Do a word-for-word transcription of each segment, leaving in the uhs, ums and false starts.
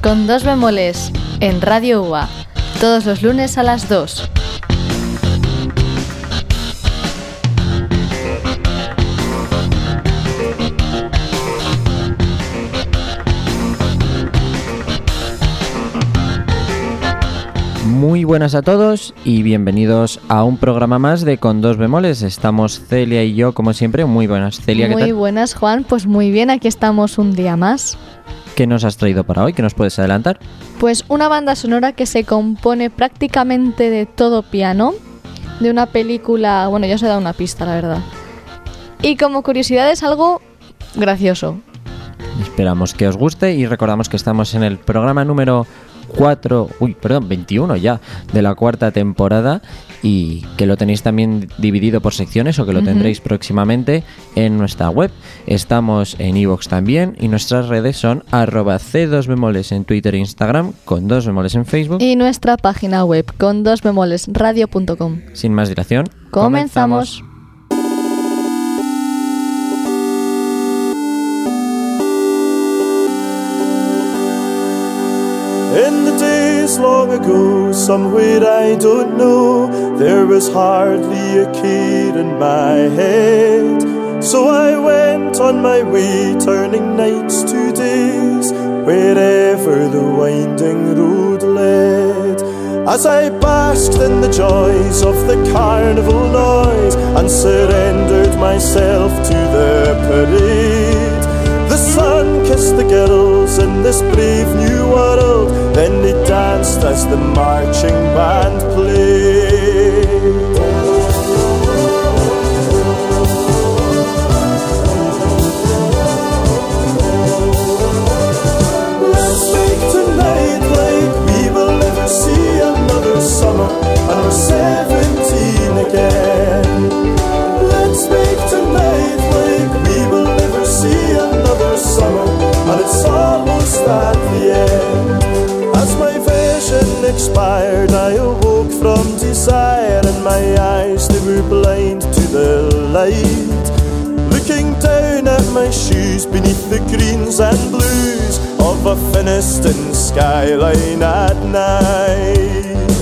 con dos bemoles en Radio U A, todos los lunes a las dos. Muy buenas a todos y bienvenidos a un programa más de Con dos bemoles. Estamos Celia y yo, como siempre. Muy buenas, Celia, ¿qué tal? Muy buenas, Juan. Pues muy bien, aquí estamos un día más. ¿Qué nos has traído para hoy? ¿Qué nos puedes adelantar? Pues una banda sonora que se compone prácticamente de todo piano, de una película... Bueno, ya os he dado una pista, la verdad. Y como curiosidad es algo gracioso. Esperamos que os guste y recordamos que estamos en el programa número cuatro, uy, perdón, veintiuno ya de la cuarta temporada y que lo tenéis también dividido por secciones o que lo uh-huh. tendréis próximamente en nuestra web. Estamos en iVoox también y nuestras redes son arroba c dos bemoles en Twitter e Instagram, con dos bemoles en Facebook y nuestra página web con dos bemoles radio punto com. Sin más dilación, comenzamos. comenzamos. In the days long ago, somewhere I don't know, there was hardly a care in my head. So I went on my way, turning nights to days, wherever the winding road led. As I basked in the joys of the carnival noise and surrendered myself to the parade, the sun kissed the girls in this brave new world. Then they danced as the marching band played. Let's make tonight like we will never see another summer, and we're seventeen again. Let's make tonight like we will never see another summer, and it's almost at the end. As my vision expired, I awoke from desire, and my eyes, they were blind to the light. Looking down at my shoes beneath the greens and blues of a Finiston skyline at night.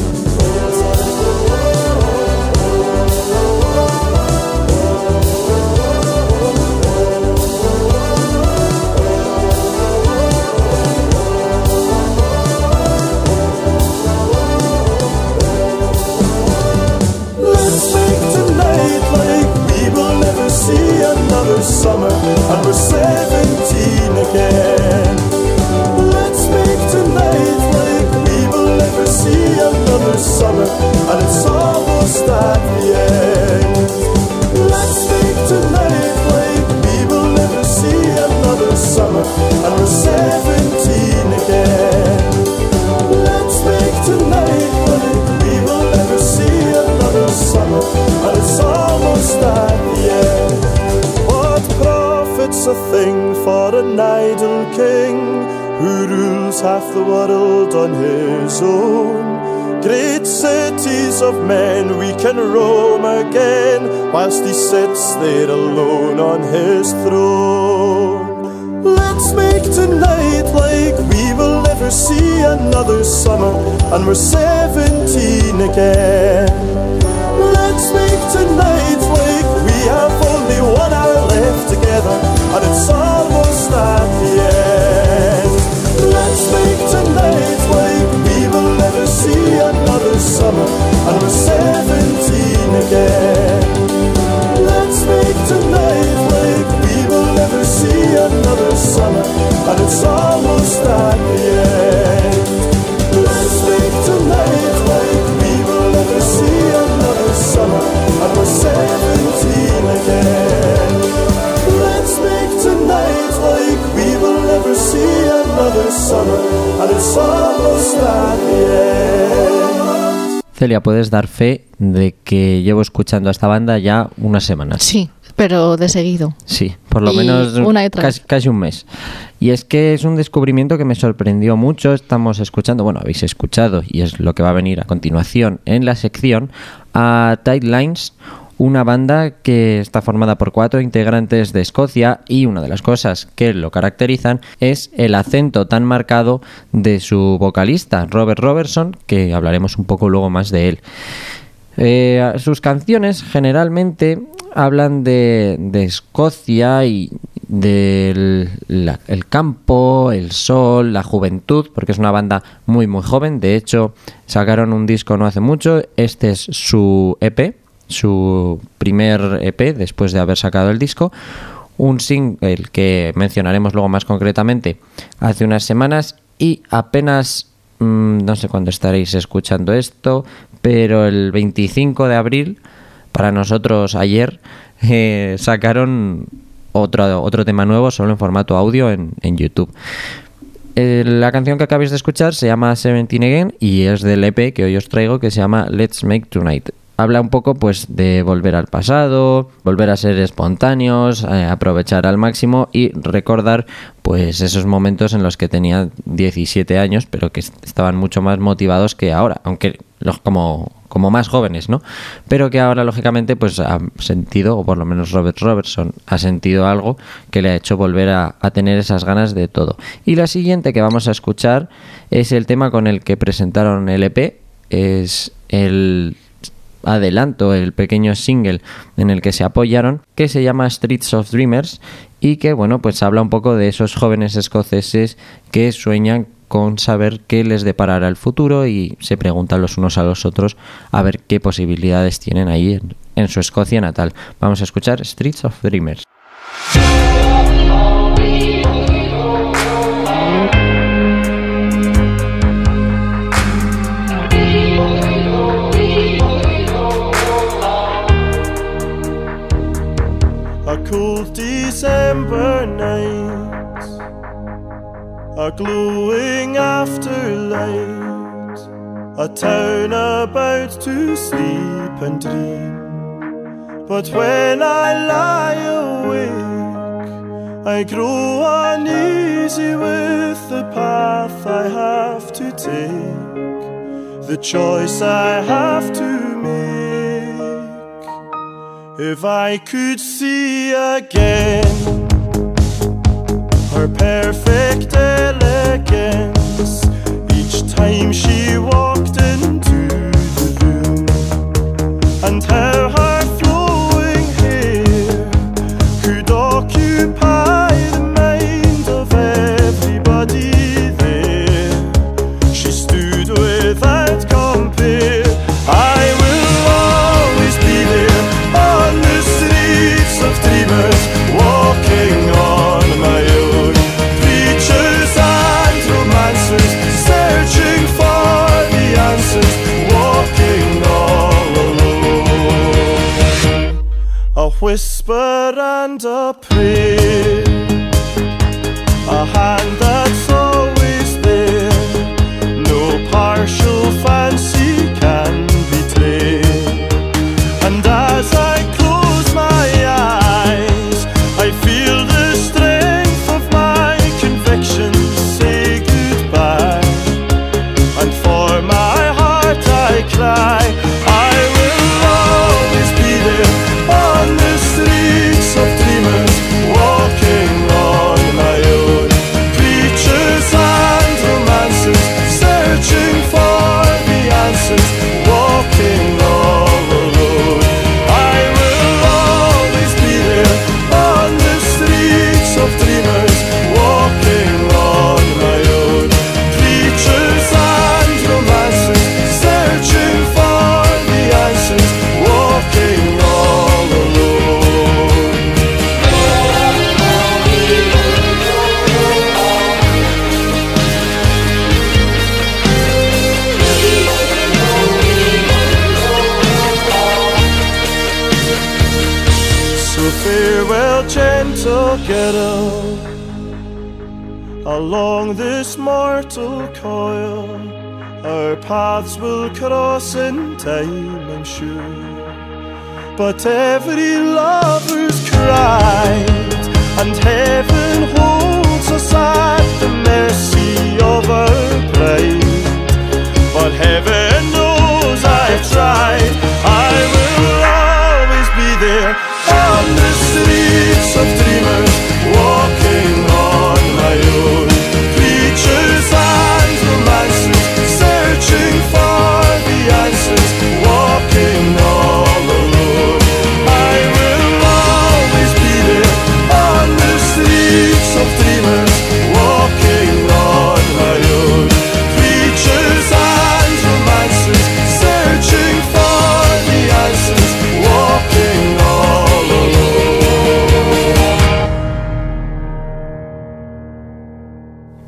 See another summer, and we're seventeen again. Let's make tonight like we will never see another summer, and it's almost at the end. Let's make tonight like we will never see another summer, and we're seventeen again. Let's make tonight like we will never see another summer, and it's almost at the end. It's a thing for an idle king who rules half the world on his own. Great cities of men we can roam again, whilst he sits there alone on his throne. Let's make tonight like we will never see another summer, and we're seventeen again. Let's make tonight like we have only one hour left together, and it's almost at the end. Let's make tonight like we will never see another summer, and we're seventeen again. Let's make tonight like we will never see another summer, and it's almost at the end. Let's make tonight like we will never see another summer, and we're seventeen again. Let's make tonight like we will never see another summer, and it's almost at the end. Celia, puedes dar fe de que llevo escuchando a esta banda ya unas semanas. Sí, pero de seguido. Sí, por lo y menos una y otra casi, casi un mes. Y es que es un descubrimiento que me sorprendió mucho. Estamos escuchando, bueno, habéis escuchado, y es lo que va a venir a continuación en la sección, a Tight Lines, una banda que está formada por cuatro integrantes de Escocia y una de las cosas que lo caracterizan es el acento tan marcado de su vocalista, Robert Robertson, que hablaremos un poco luego más de él. Eh, sus canciones generalmente hablan de, de Escocia y del la, el campo, el sol, la juventud, porque es una banda muy muy joven. De hecho, sacaron un disco no hace mucho. Este es su E P, su primer E P después de haber sacado el disco. Un single que mencionaremos luego más concretamente hace unas semanas, y apenas mmm, no sé cuándo estaréis escuchando esto, pero el veinticinco de abril, para nosotros ayer, eh, sacaron otro, otro tema nuevo solo en formato audio en, en YouTube. Eh, la canción que acabáis de escuchar se llama Seventeen Again y es del E P que hoy os traigo, que se llama Let's Make Tonight. Habla un poco pues de volver al pasado, volver a ser espontáneos, eh, aprovechar al máximo y recordar pues esos momentos en los que tenía diecisiete años, pero que estaban mucho más motivados que ahora, aunque los como como más jóvenes, ¿no? Pero que ahora lógicamente pues ha sentido, o por lo menos Robert Robertson ha sentido algo que le ha hecho volver a, a tener esas ganas de todo. Y la siguiente que vamos a escuchar es el tema con el que presentaron el E P, es el adelanto, el pequeño single en el que se apoyaron, que se llama Streets of Dreamers, y que bueno, pues habla un poco de esos jóvenes escoceses que sueñan con saber qué les deparará el futuro y se preguntan los unos a los otros a ver qué posibilidades tienen ahí en, en su Escocia natal. Vamos a escuchar Streets of Dreamers. A cold December night, a glowing afterlight, a town about to sleep and dream. But when I lie awake, I grow uneasy with the path I have to take, the choice I have to make. If I could see again her perfect elegance each time she walked into the room, and how her flowing hair could occupy the mind of everybody there, she stood without compare. I will always be there on the streets of dreamers, walking on my own, preachers and romancers, searching for the answers, walking all alone. A whisper and a prayer, a hand that's always there, no partial fancy can betray. And as I close my eyes, I feel the strength of my convictions say goodbye, and for my heart I cry, I will always be there on the streets of dreamers, walking on my own, preachers and romancers, searching for the answers, walking all alone. I will always be there on the streets of dreamers, walking on my own, preachers and romancers, searching for the answers, walking all alone. So farewell, gentle girl, along this mortal coil, our paths will cross in time, I'm sure. But every lover's cried, and heaven holds us at the mercy of our pride. But heaven knows I've tried, I will always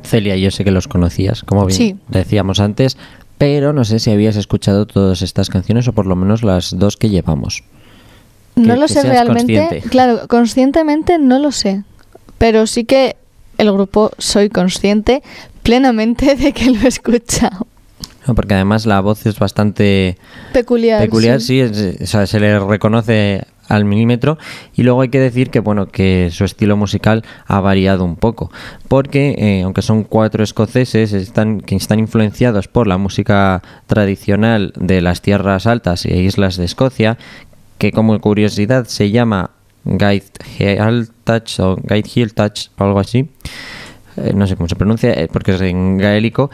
Celia, yo sé que los conocías, como bien Sí. decíamos antes, pero no sé si habías escuchado todas estas canciones o por lo menos las dos que llevamos. No Que- lo que sé seas realmente. consciente. Claro, conscientemente no lo sé. Pero sí que el grupo soy consciente plenamente de que lo he escuchado. No, porque además la voz es bastante Peculiar. peculiar, sí. sí, es- o sea, se le reconoce al milímetro. Y luego hay que decir que bueno, que su estilo musical ha variado un poco, porque eh, aunque son cuatro escoceses están, que están influenciados por la música tradicional de las tierras altas e islas de Escocia, que como curiosidad se llama Guide Hill Touch o Guide Hill Touch o algo así, eh, no sé cómo se pronuncia, eh, porque es en gaélico.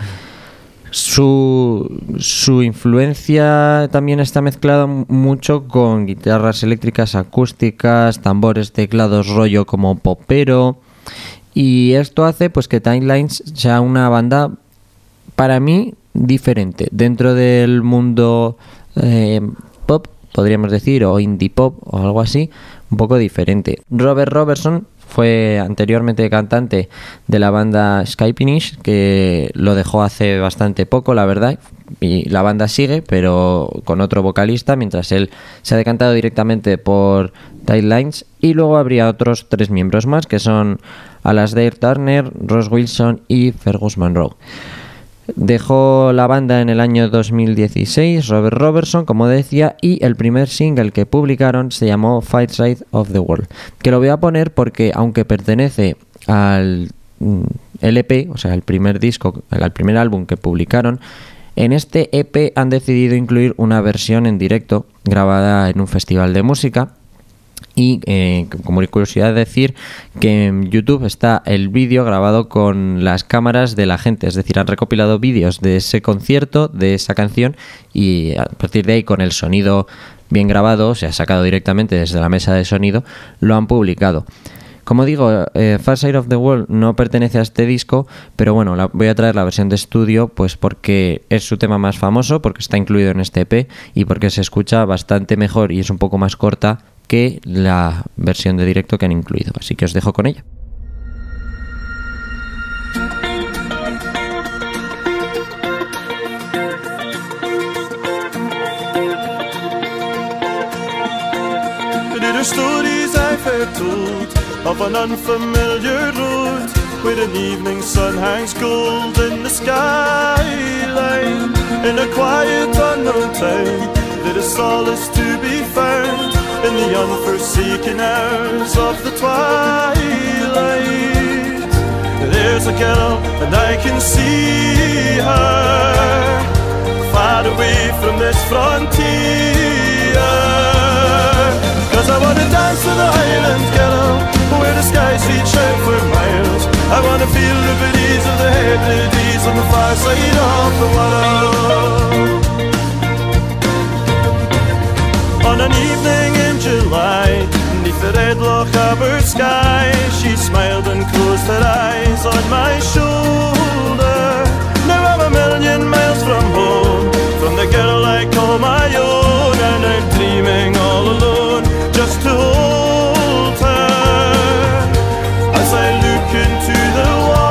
Su, su influencia también está mezclada m- mucho con guitarras eléctricas acústicas, tambores, teclados rollo como popero, y esto hace pues que Timelines sea una banda para mí diferente dentro del mundo eh, pop, podríamos decir, o indie pop o algo así, un poco diferente. Robert Robertson fue anteriormente cantante de la banda Skypinish, que lo dejó hace bastante poco, la verdad, y la banda sigue, pero con otro vocalista, mientras él se ha decantado directamente por Timelines, y luego habría otros tres miembros más, que son Alasdair Turner, Ross Wilson y Fergus Monroe. Dejó la banda en el año dos mil dieciséis, Robert Robertson, como decía, y el primer single que publicaron se llamó Far Side of the World, que lo voy a poner porque aunque pertenece al mm, L P, o sea, el primer disco, al primer álbum que publicaron, en este E P han decidido incluir una versión en directo grabada en un festival de música. Y eh, como curiosidad decir que en YouTube está el vídeo grabado con las cámaras de la gente, es decir, han recopilado vídeos de ese concierto, de esa canción, y a partir de ahí con el sonido bien grabado, o sea, sacado directamente desde la mesa de sonido, lo han publicado. Como digo, eh, Far Side of the World no pertenece a este disco, pero bueno, la, voy a traer la versión de estudio pues porque es su tema más famoso, porque está incluido en este E P y porque se escucha bastante mejor y es un poco más corta que la versión de directo que han incluido. Así que os dejo con ella. There are stories I've heard told of an unfamiliar road where an evening sun hangs gold in the skyline. In a quiet unknown town there is solace to be found in the unforsaken hours of the twilight. There's a girl and I can see her far away from this frontier. Cause I wanna dance to the Highland girl where the skies reach out for miles. I wanna feel the breeze of the Hebrides on the far side of the world. On an evening in July, beneath the red Lochaber sky, she smiled and closed her eyes on my shoulder. Now I'm a million miles from home, from the girl I call my own, and I'm dreaming all alone, just to hold her. As I look into the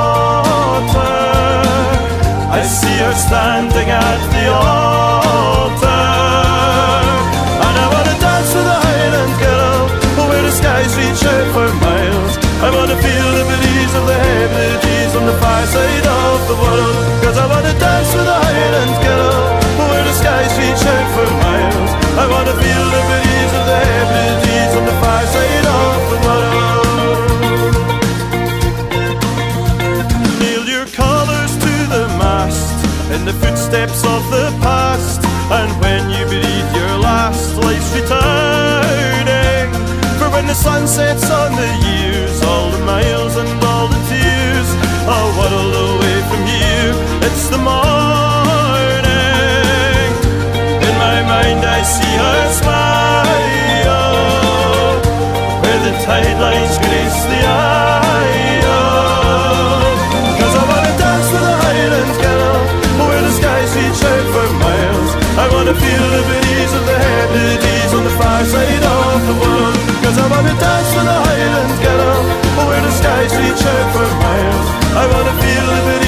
water, I see her standing at the altar. To the Highland girl, where the skies reach out for miles. I wanna feel the breeze of the Hebrides on the far side of the world. Cause I wanna dance with the Highland girl, where the skies reach out for miles. I wanna feel the breeze of the Hebrides on the far side of the world. Nail your colours to the mast in the footsteps of the past. And when you breathe your last, life's returning. For when the sun sets on the years, all the miles and all the tears, a world away from you, it's the morning. In my mind I see her smile, where the tide lines grace the isle. Cause I wanna dance with the Highland girl, where the skies reach out for miles. I wanna feel the breeze of the Hebrides on the far side of the world. Cause I wanna dance with the Highland girl, where the skies reach out for miles. I wanna feel the breeze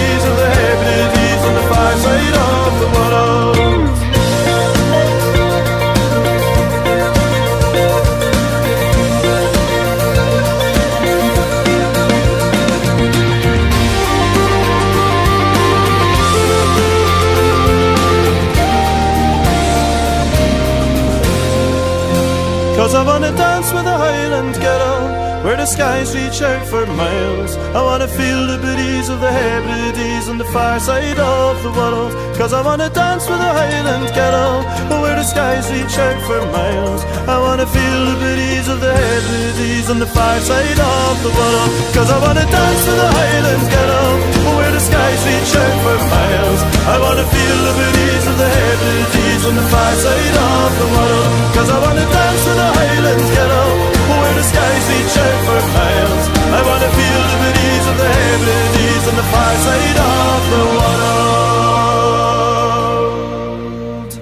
'cause I wanna dance with a Highland girl, where the skies reach out for miles. I wanna feel the breeze of the Hebrides on the far side of the world, 'cause I wanna dance with a Highland girl, where the skies reach out for miles. I wanna feel the breeze of the Hebrides on the far side of the world, 'cause I wanna dance with a Highland girl, where the skies reach out for miles. I wanna feel the breeze of the Hebrides on the far side of the world, 'cause I wanna dance with a Highland girl, where the skies reach out for miles. I wanna feel the breeze of the Hebrides on the far side of the world.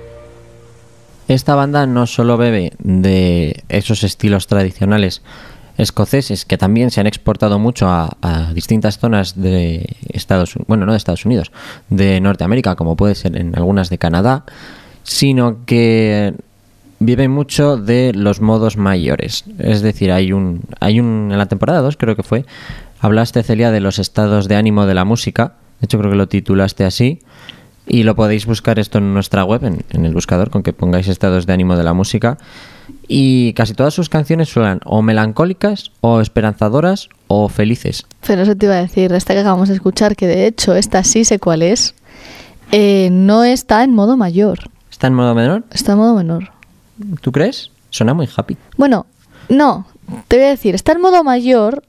Esta banda no solo bebe de esos estilos tradicionales escoceses que también se han exportado mucho a, a distintas zonas de Estados Unidos, bueno, no de Estados Unidos, de Norteamérica, como puede ser en algunas de Canadá, sino que vive mucho de los modos mayores. Es decir, hay un, hay un en la temporada dos, creo que fue, hablaste, Celia, de los estados de ánimo de la música. De hecho, creo que lo titulaste así. Y lo podéis buscar esto en nuestra web, en, en el buscador, con que pongáis estados de ánimo de la música. Y casi todas sus canciones suenan o melancólicas, o esperanzadoras, o felices. Pero eso te iba a decir, esta que acabamos de escuchar, que de hecho esta sí sé cuál es, eh, no está en modo mayor. ¿Está en modo menor? Está en modo menor. ¿Tú crees? Suena muy happy. Bueno, no, te voy a decir, está en modo mayor,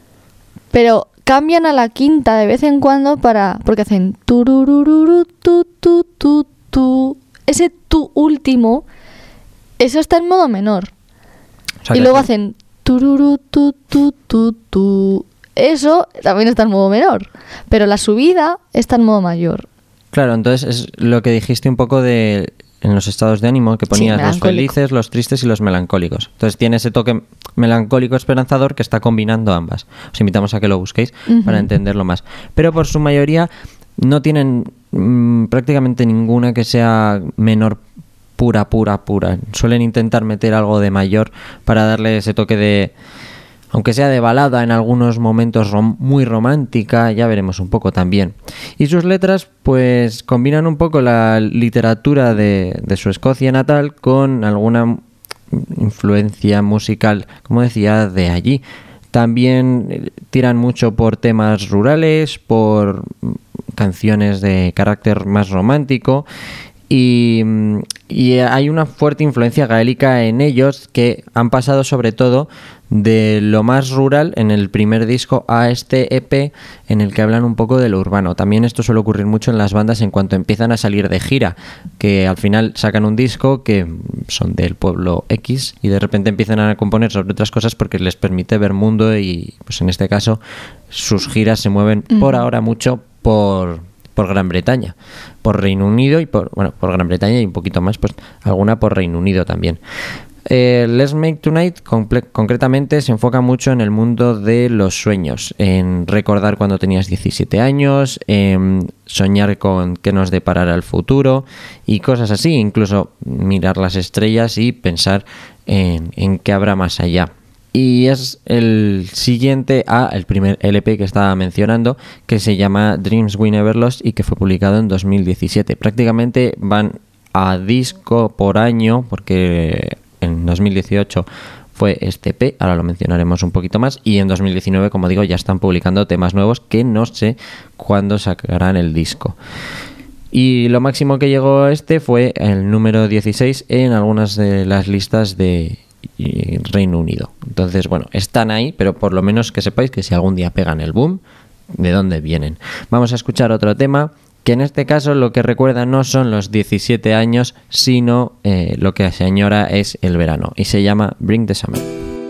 pero cambian a la quinta de vez en cuando para, porque hacen tururururu, tu, tu, tu, tu. Ese tu último, eso está en modo menor. O sea, y luego hacen tururu, tu, tu, tu, tu. Eso también está en modo menor, pero la subida está en modo mayor. Claro, entonces es lo que dijiste un poco de en los estados de ánimo, que ponías sí, los felices, los tristes y los melancólicos. Entonces tiene ese toque melancólico esperanzador que está combinando ambas. Os invitamos a que lo busquéis uh-huh. para entenderlo más. Pero por su mayoría no tienen mmm, prácticamente ninguna que sea menor pura, pura, pura. Suelen intentar meter algo de mayor para darle ese toque de, aunque sea de balada, en algunos momentos rom- muy romántica, ya veremos un poco también. Y sus letras pues combinan un poco la literatura de, de su Escocia natal con alguna influencia musical, como decía, de allí. También tiran mucho por temas rurales, por canciones de carácter más romántico. Y, y hay una fuerte influencia gaélica en ellos, que han pasado sobre todo de lo más rural en el primer disco a este E P en el que hablan un poco de lo urbano. También esto suele ocurrir mucho en las bandas en cuanto empiezan a salir de gira, que al final sacan un disco que son del pueblo X y de repente empiezan a componer sobre otras cosas porque les permite ver mundo, y pues en este caso sus giras se mueven uh-huh. por ahora mucho por... por Gran Bretaña, por Reino Unido y por, bueno, por Gran Bretaña y un poquito más, pues alguna por Reino Unido también. Eh, Let's Make Tonight comple- concretamente se enfoca mucho en el mundo de los sueños, en recordar cuando tenías diecisiete años, en soñar con qué nos deparará el futuro y cosas así, incluso mirar las estrellas y pensar en, en qué habrá más allá. Y es el siguiente a el primer L P que estaba mencionando, que se llama Dreams We Never Lost y que fue publicado en dos mil diecisiete. Prácticamente van a disco por año, porque en dos mil dieciocho fue este E P, ahora lo mencionaremos un poquito más, y en dos mil diecinueve, como digo, ya están publicando temas nuevos que no sé cuándo sacarán el disco. Y lo máximo que llegó este fue el número dieciséis en algunas de las listas de y Reino Unido. Entonces, bueno, están ahí, pero por lo menos que sepáis que si algún día pegan el boom, de dónde vienen. Vamos a escuchar otro tema que en este caso lo que recuerda no son los diecisiete años, sino eh, lo que se añora es el verano, y se llama Bring the Summer.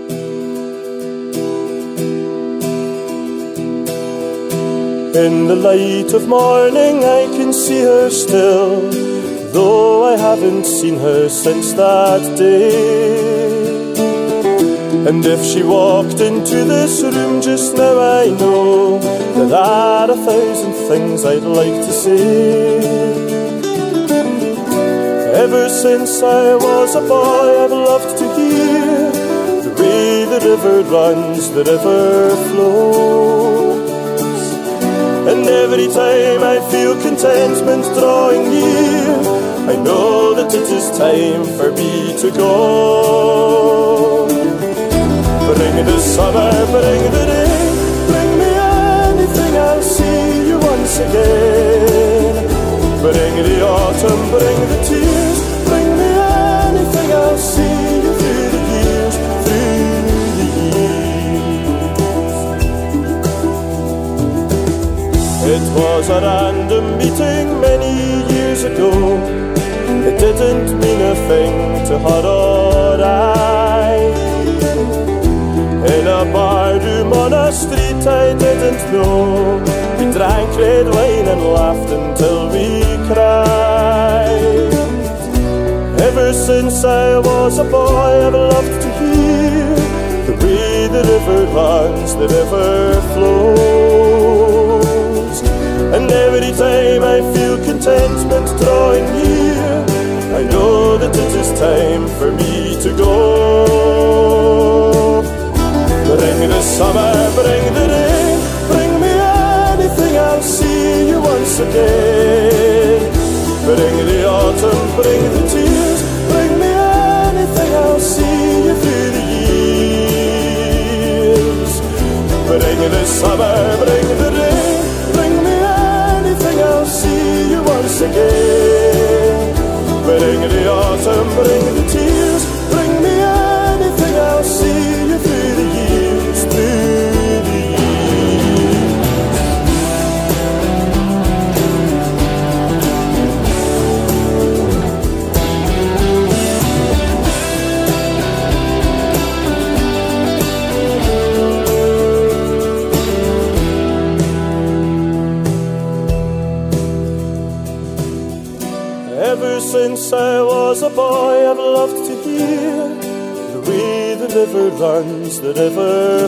In the light of morning I can see her still, though I haven't seen her since that day. And if she walked into this room just now, I know that there are a thousand things I'd like to say. Ever since I was a boy, I've loved to hear the way the river runs, the river flows. And every time I feel contentment drawing near, I know that that it is time for me to go. Bring the summer, bring the rain, bring me anything, I'll see you once again. Bring the autumn, bring the tears, bring me anything, I'll see you through the years, through the years. It was a random meeting many years ago. It didn't mean a thing to her or I. In a bar room on a street I didn't know. We drank red wine and laughed until we cried. Ever since I was a boy I've loved to hear the way the river runs, the river flows. And every time I feel contentment drawing near, I know that it is time for me to go. Bring the summer, bring the rain, bring me anything, I'll see you once again. Bring the autumn, bring the tears, bring me anything, I'll see you through the years. Bring the summer, bring the rain, bring me anything, I'll see you once again. Bring the autumn, bring the tears, bring me anything, I'll see you through the years, through the years. Ever since I was a boy I've loved to hear the way the river runs, the river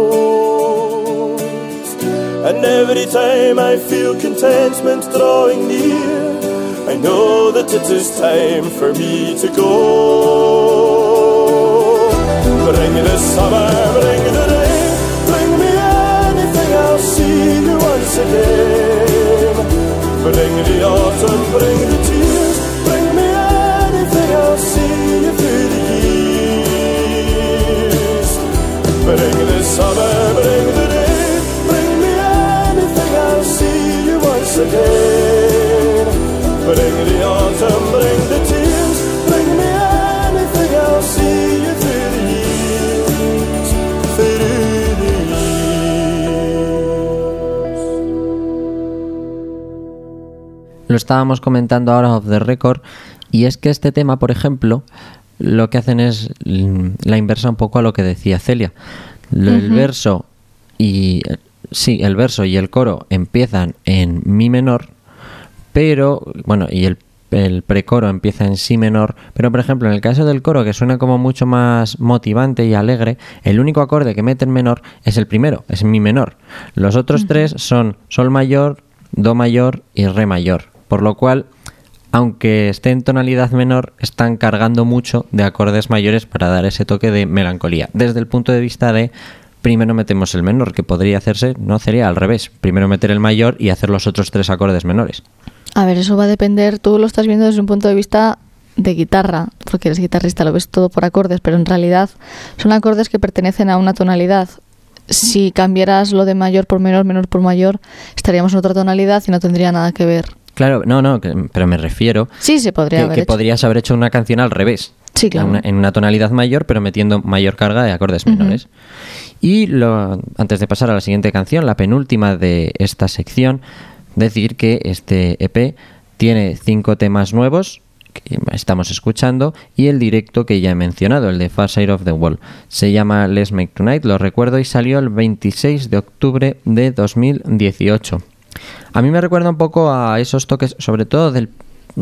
flows. And every time I feel contentment drawing near, I know that it is time for me to go. Bring the summer, bring the rain, bring me anything, I'll see you once again. Bring the autumn, bring the tears, bring me anything, I'll see you through the years. Bring the summer, bring the rain, bring me anything, I'll see you once again. Bring the autumn, bring the tears, bring me anything, I'll see you through the years, through the years. Lo estábamos comentando ahora off the record, y es que este tema, por ejemplo, lo que hacen es la inversa un poco a lo que decía Celia. El uh-huh. verso y sí, el verso y el coro empiezan en mi menor, pero bueno, y el el precoro empieza en si menor, pero por ejemplo en el caso del coro, que suena como mucho más motivante y alegre, el único acorde que mete en menor es el primero, es mi menor. Los otros uh-huh. tres son sol mayor, do mayor y re mayor, por lo cual, aunque esté en tonalidad menor, están cargando mucho de acordes mayores para dar ese toque de melancolía. Desde el punto de vista de primero metemos el menor, que podría hacerse, no sería al revés, primero meter el mayor y hacer los otros tres acordes menores. A ver, eso va a depender, tú lo estás viendo desde un punto de vista de guitarra, porque eres guitarrista, lo ves todo por acordes, pero en realidad son acordes que pertenecen a una tonalidad. Si cambiaras lo de mayor por menor, menor por mayor, estaríamos en otra tonalidad y no tendría nada que ver. Claro, no, no, que, pero me refiero sí, se podría que, haber que hecho. podrías haber hecho una canción al revés. Sí, claro. En una, en una tonalidad mayor, pero metiendo mayor carga de acordes uh-huh. menores. Y lo, antes de pasar a la siguiente canción, la penúltima de esta sección, decir que este E P tiene cinco temas nuevos que estamos escuchando y el directo que ya he mencionado, el de Far Side of the Wall. Se llama Let's Make Tonight, lo recuerdo, y salió el veintiséis de octubre de dos mil dieciocho. A mí me recuerda un poco a esos toques, sobre todo del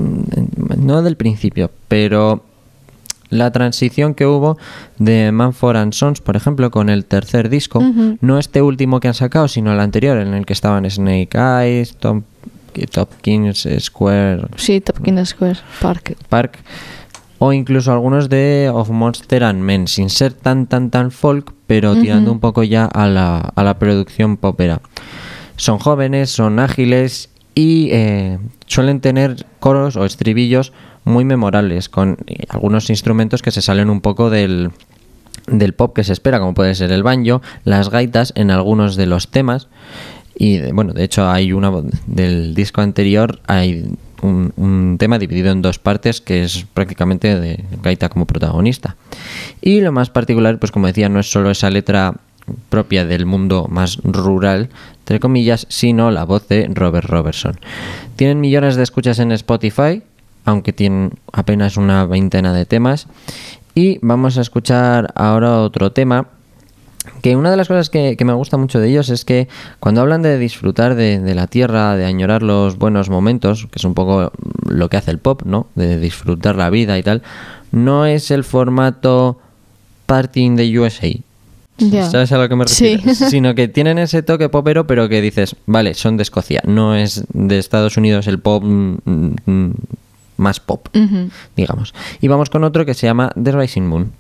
no del principio, pero la transición que hubo de Mumford and Sons, por ejemplo, con el tercer disco, uh-huh. no este último que han sacado, sino el anterior, en el que estaban Snake Eyes, Tom, Tompkins Square... Sí, Tompkins Square Park. Park. O incluso algunos de Of Monster and Men, sin ser tan, tan, tan folk, pero uh-huh. tirando un poco ya a la, a la producción popera. Son jóvenes, son ágiles y eh, suelen tener coros o estribillos muy memorables, con eh, algunos instrumentos que se salen un poco del, del pop que se espera, como puede ser el banjo, las gaitas en algunos de los temas. Y de, bueno, de hecho hay una del disco anterior, hay un, un tema dividido en dos partes que es prácticamente de gaita como protagonista. Y lo más particular, pues como decía, no es solo esa letra propia del mundo más rural, entre comillas, sino la voz de Robert Robertson. Tienen millones de escuchas en Spotify, aunque tienen apenas una veintena de temas. Y vamos a escuchar ahora otro tema, que una de las cosas que, que me gusta mucho de ellos es que cuando hablan de disfrutar de, de la tierra, de añorar los buenos momentos, que es un poco lo que hace el pop, ¿no? De disfrutar la vida y tal, no es el formato Party in the U S A. Yeah. ¿Sabes a lo que me refiero? Sí. Sino que tienen ese toque popero, pero que dices, vale, son de Escocia, no es de Estados Unidos el pop mm, mm, más pop, uh-huh. digamos. Y vamos con otro que se llama The Rising Moon.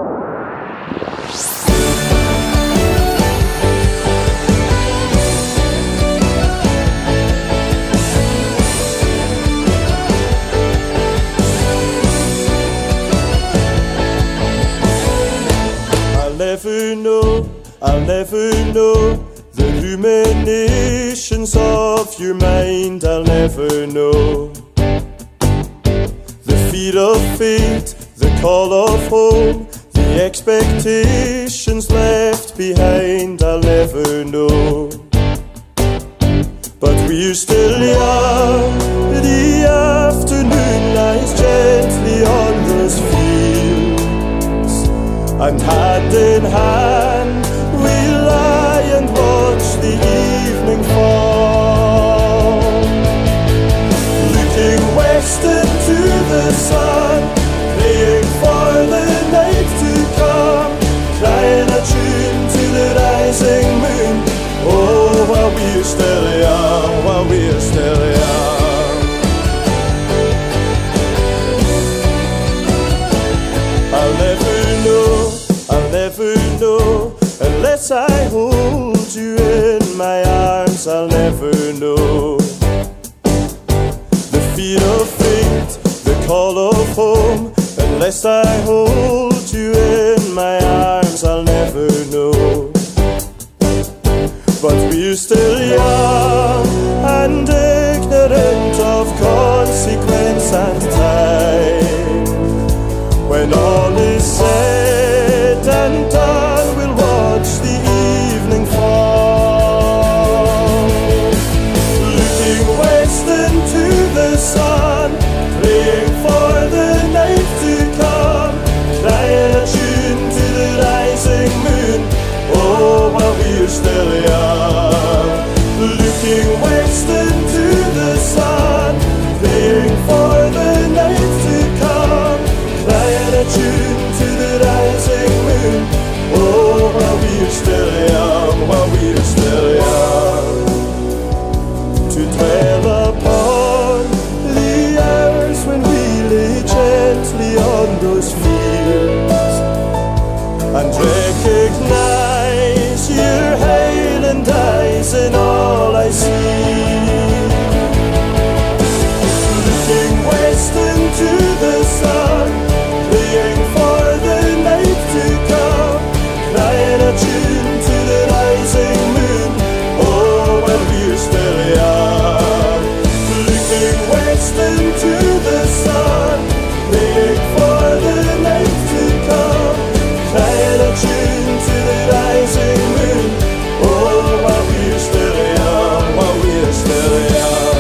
Never know, I'll never know the ruminations of your mind. I'll never know the fear of fate, the call of home, the expectations left behind. I'll never know, but we're still young. The afternoon lies gently on those fields, and hand in hand we lie and watch the evening fall. Looking west into the sun, praying for the night to come, crying a tune to the rising moon. Oh, while we're still young, while we're still young. I'll never know, I'll never know, unless I hold you in my arms. I'll never know the fear of fate, the call of home, unless I hold you in my arms. I'll never know, but we're still young and ignorant of consequence and time. When all is said and done, we'll watch the evening fall. Looking west into the sun, praying for the night to come, crying a tune to the rising moon. Oh, while we're still young. Looking west into the sun, praying for the night to come, crying a tune to the rising moon. Oh, while we're still young, while we're still young. To dwell upon the hours when we lay gently on those fields and recognize your Highland eyes in all I see. Looking west into the sun, praying for the night to come, crying a tune to the rising moon. Oh, when we're still young. Looking west into the sun, praying for the night to come, crying a tune to the rising moon. Oh, while we're still young, while we're still young.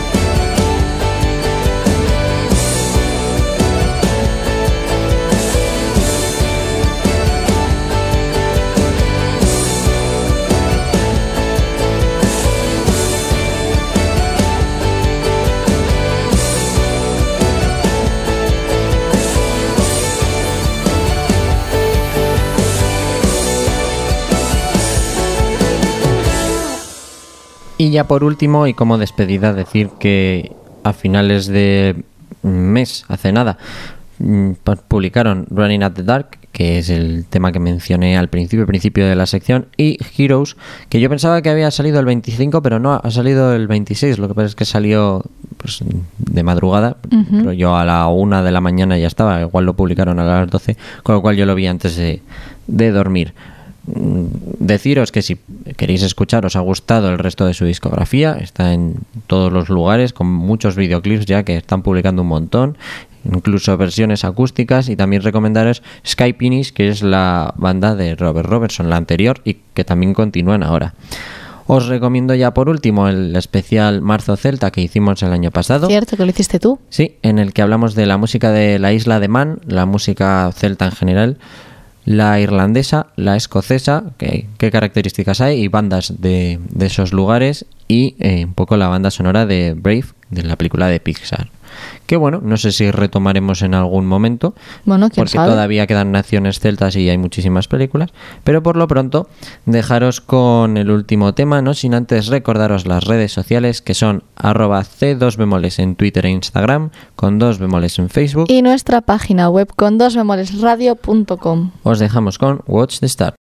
Y ya por último, y como despedida, decir que a finales de mes, hace nada, publicaron Running at the Dark, que es el tema que mencioné al principio, principio de la sección, y Heroes, que yo pensaba que había salido el veinticinco, pero no, ha salido el veintiséis. Lo que pasa es que salió pues, de madrugada, uh-huh. pero yo a la una de la mañana ya estaba, igual lo publicaron a las doce, con lo cual yo lo vi antes de, de dormir. Deciros que si queréis escuchar, os ha gustado el resto de su discografía, está en todos los lugares con muchos videoclips ya que están publicando un montón, incluso versiones acústicas, y también recomendaros Sky Pinis, que es la banda de Robert Robertson, la anterior, y que también continúan ahora. Os recomiendo ya por último el especial Marzo Celta que hicimos el año pasado. Cierto, que lo hiciste tú. Sí, en el que hablamos de la música de la isla de Man, la música celta en general, la irlandesa, la escocesa, que, qué características hay y bandas de, de esos lugares, y eh, un poco la banda sonora de Brave, de la película de Pixar. Que bueno, no sé si retomaremos en algún momento, bueno, ¿quién porque sabe? Todavía quedan naciones celtas y hay muchísimas películas, pero por lo pronto dejaros con el último tema, no sin antes recordaros las redes sociales, que son arroba c dos bemoles en Twitter e Instagram, con dos bemoles en Facebook, y nuestra página web con dos bemoles radio punto com. Os dejamos con Watch the Star.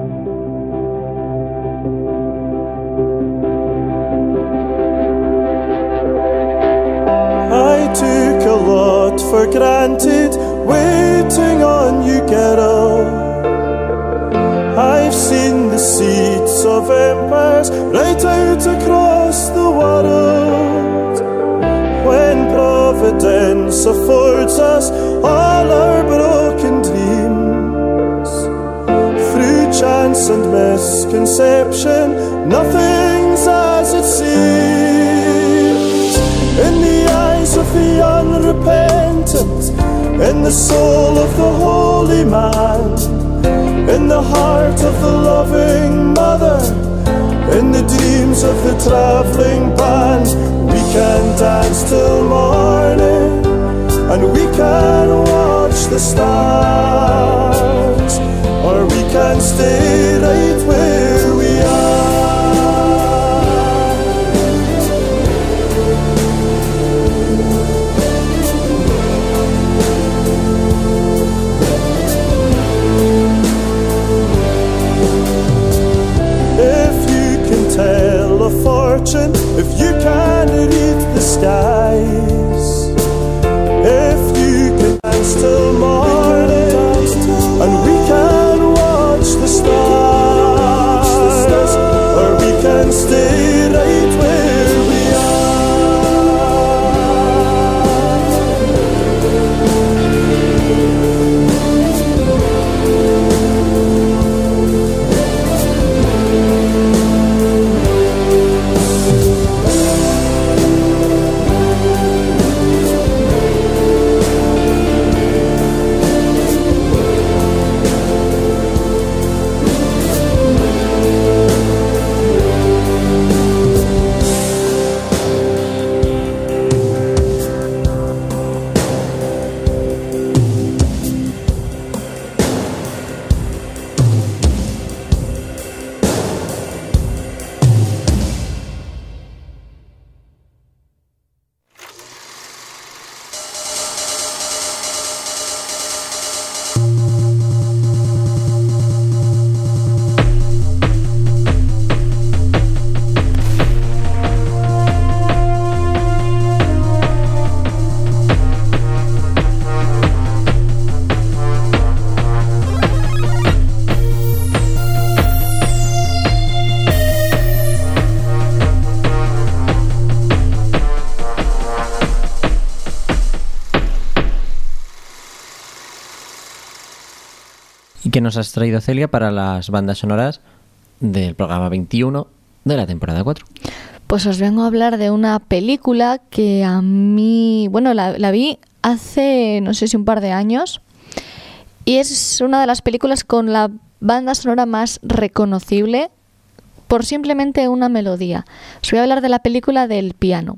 I took a lot for granted, waiting on you, girl. I've seen the seats of empires right out across the world. When Providence affords us all our broken dreams, through chance and misconception, nothing's as it seems. In the eyes of the unrepentant, in the soul of the holy man, in the heart of the loving mother, in the dreams of the travelling band, we can dance till morning, and we can watch the stars, or we can stay right where we are. Tell a fortune if you can read the skies, if you can dance till morning, and we can watch the stars, or we can stay right where we ¿Qué nos has traído, Celia, para las bandas sonoras del programa veintiuno de la temporada cuatro? Pues os vengo a hablar de una película que a mí, bueno, la, la vi hace, no sé si un par de años, y es una de las películas con la banda sonora más reconocible por simplemente una melodía. Os voy a hablar de la película del piano.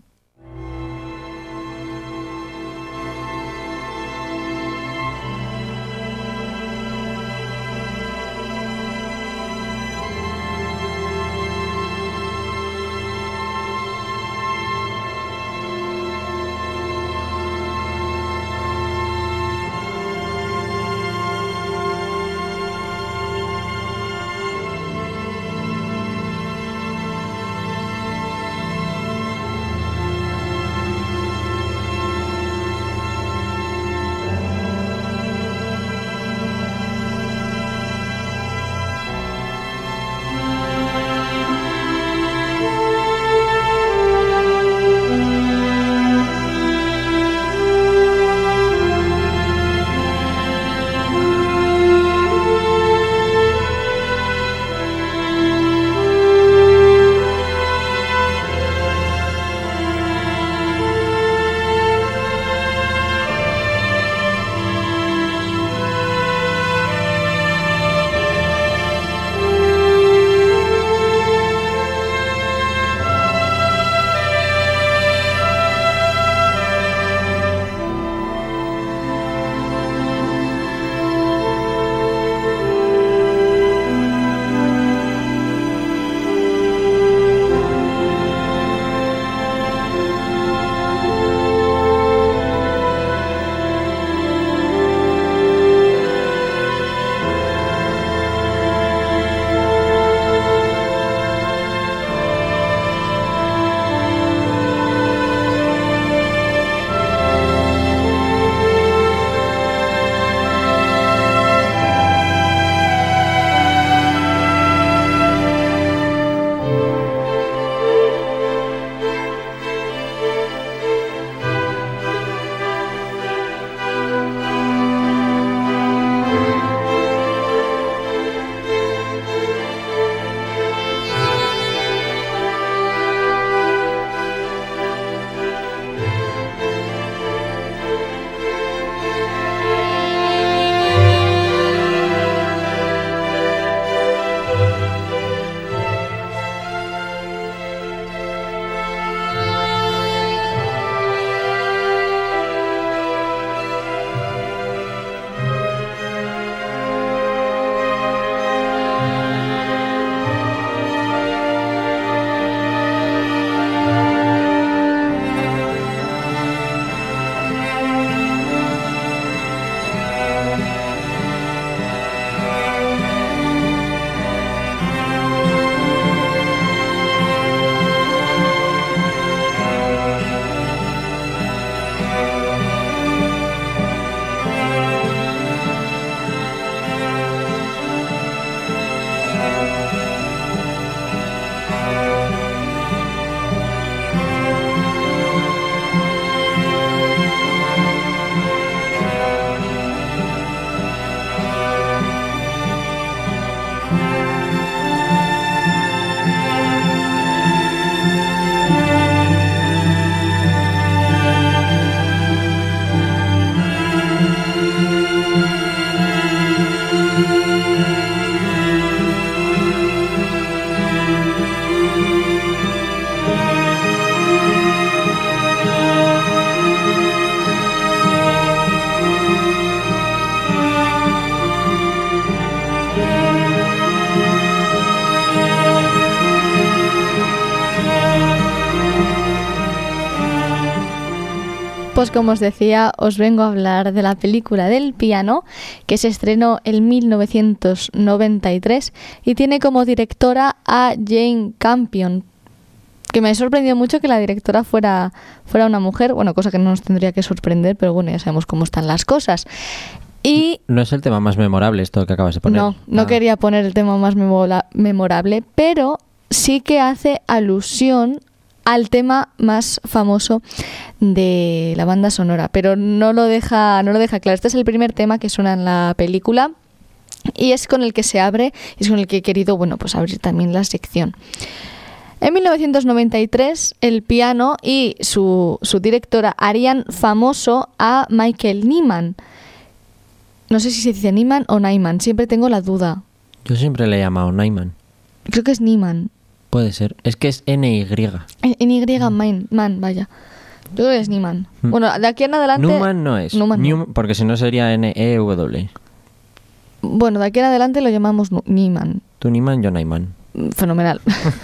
Pues como os decía, os vengo a hablar de la película del piano, que se estrenó en mil novecientos noventa y tres y tiene como directora a Jane Campion, que me sorprendió mucho que la directora fuera, fuera una mujer, bueno, cosa que no nos tendría que sorprender, pero bueno, ya sabemos cómo están las cosas. Y no es el tema más memorable esto que acabas de poner. No, no ah. quería poner el tema más memola- memorable, pero sí que hace alusión al tema más famoso de la banda sonora, pero no lo deja, no lo deja claro. Este es el primer tema que suena en la película y es con el que se abre, y es con el que he querido, bueno, pues abrir también la sección. En mil novecientos noventa y tres, el piano y su, su directora harían famoso a Michael Nyman. No sé si se dice Nyman o Nyman, siempre tengo la duda. Yo siempre le he llamado Nyman. Creo que es Nyman. Puede ser. Es que es N Y. En Y, man, man, vaya. Yo creo que es Nyman. Mm. Bueno, de aquí en adelante... Newman no es. Newman no. Newman, porque si no sería N E W. Bueno, de aquí en adelante lo llamamos Nu- Nyman. Tú Nyman, yo Nyman. Fenomenal.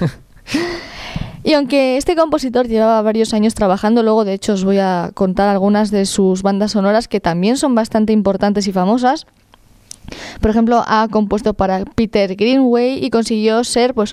Y aunque este compositor llevaba varios años trabajando, luego de hecho os voy a contar algunas de sus bandas sonoras que también son bastante importantes y famosas. Por ejemplo, ha compuesto para Peter Greenaway y consiguió ser pues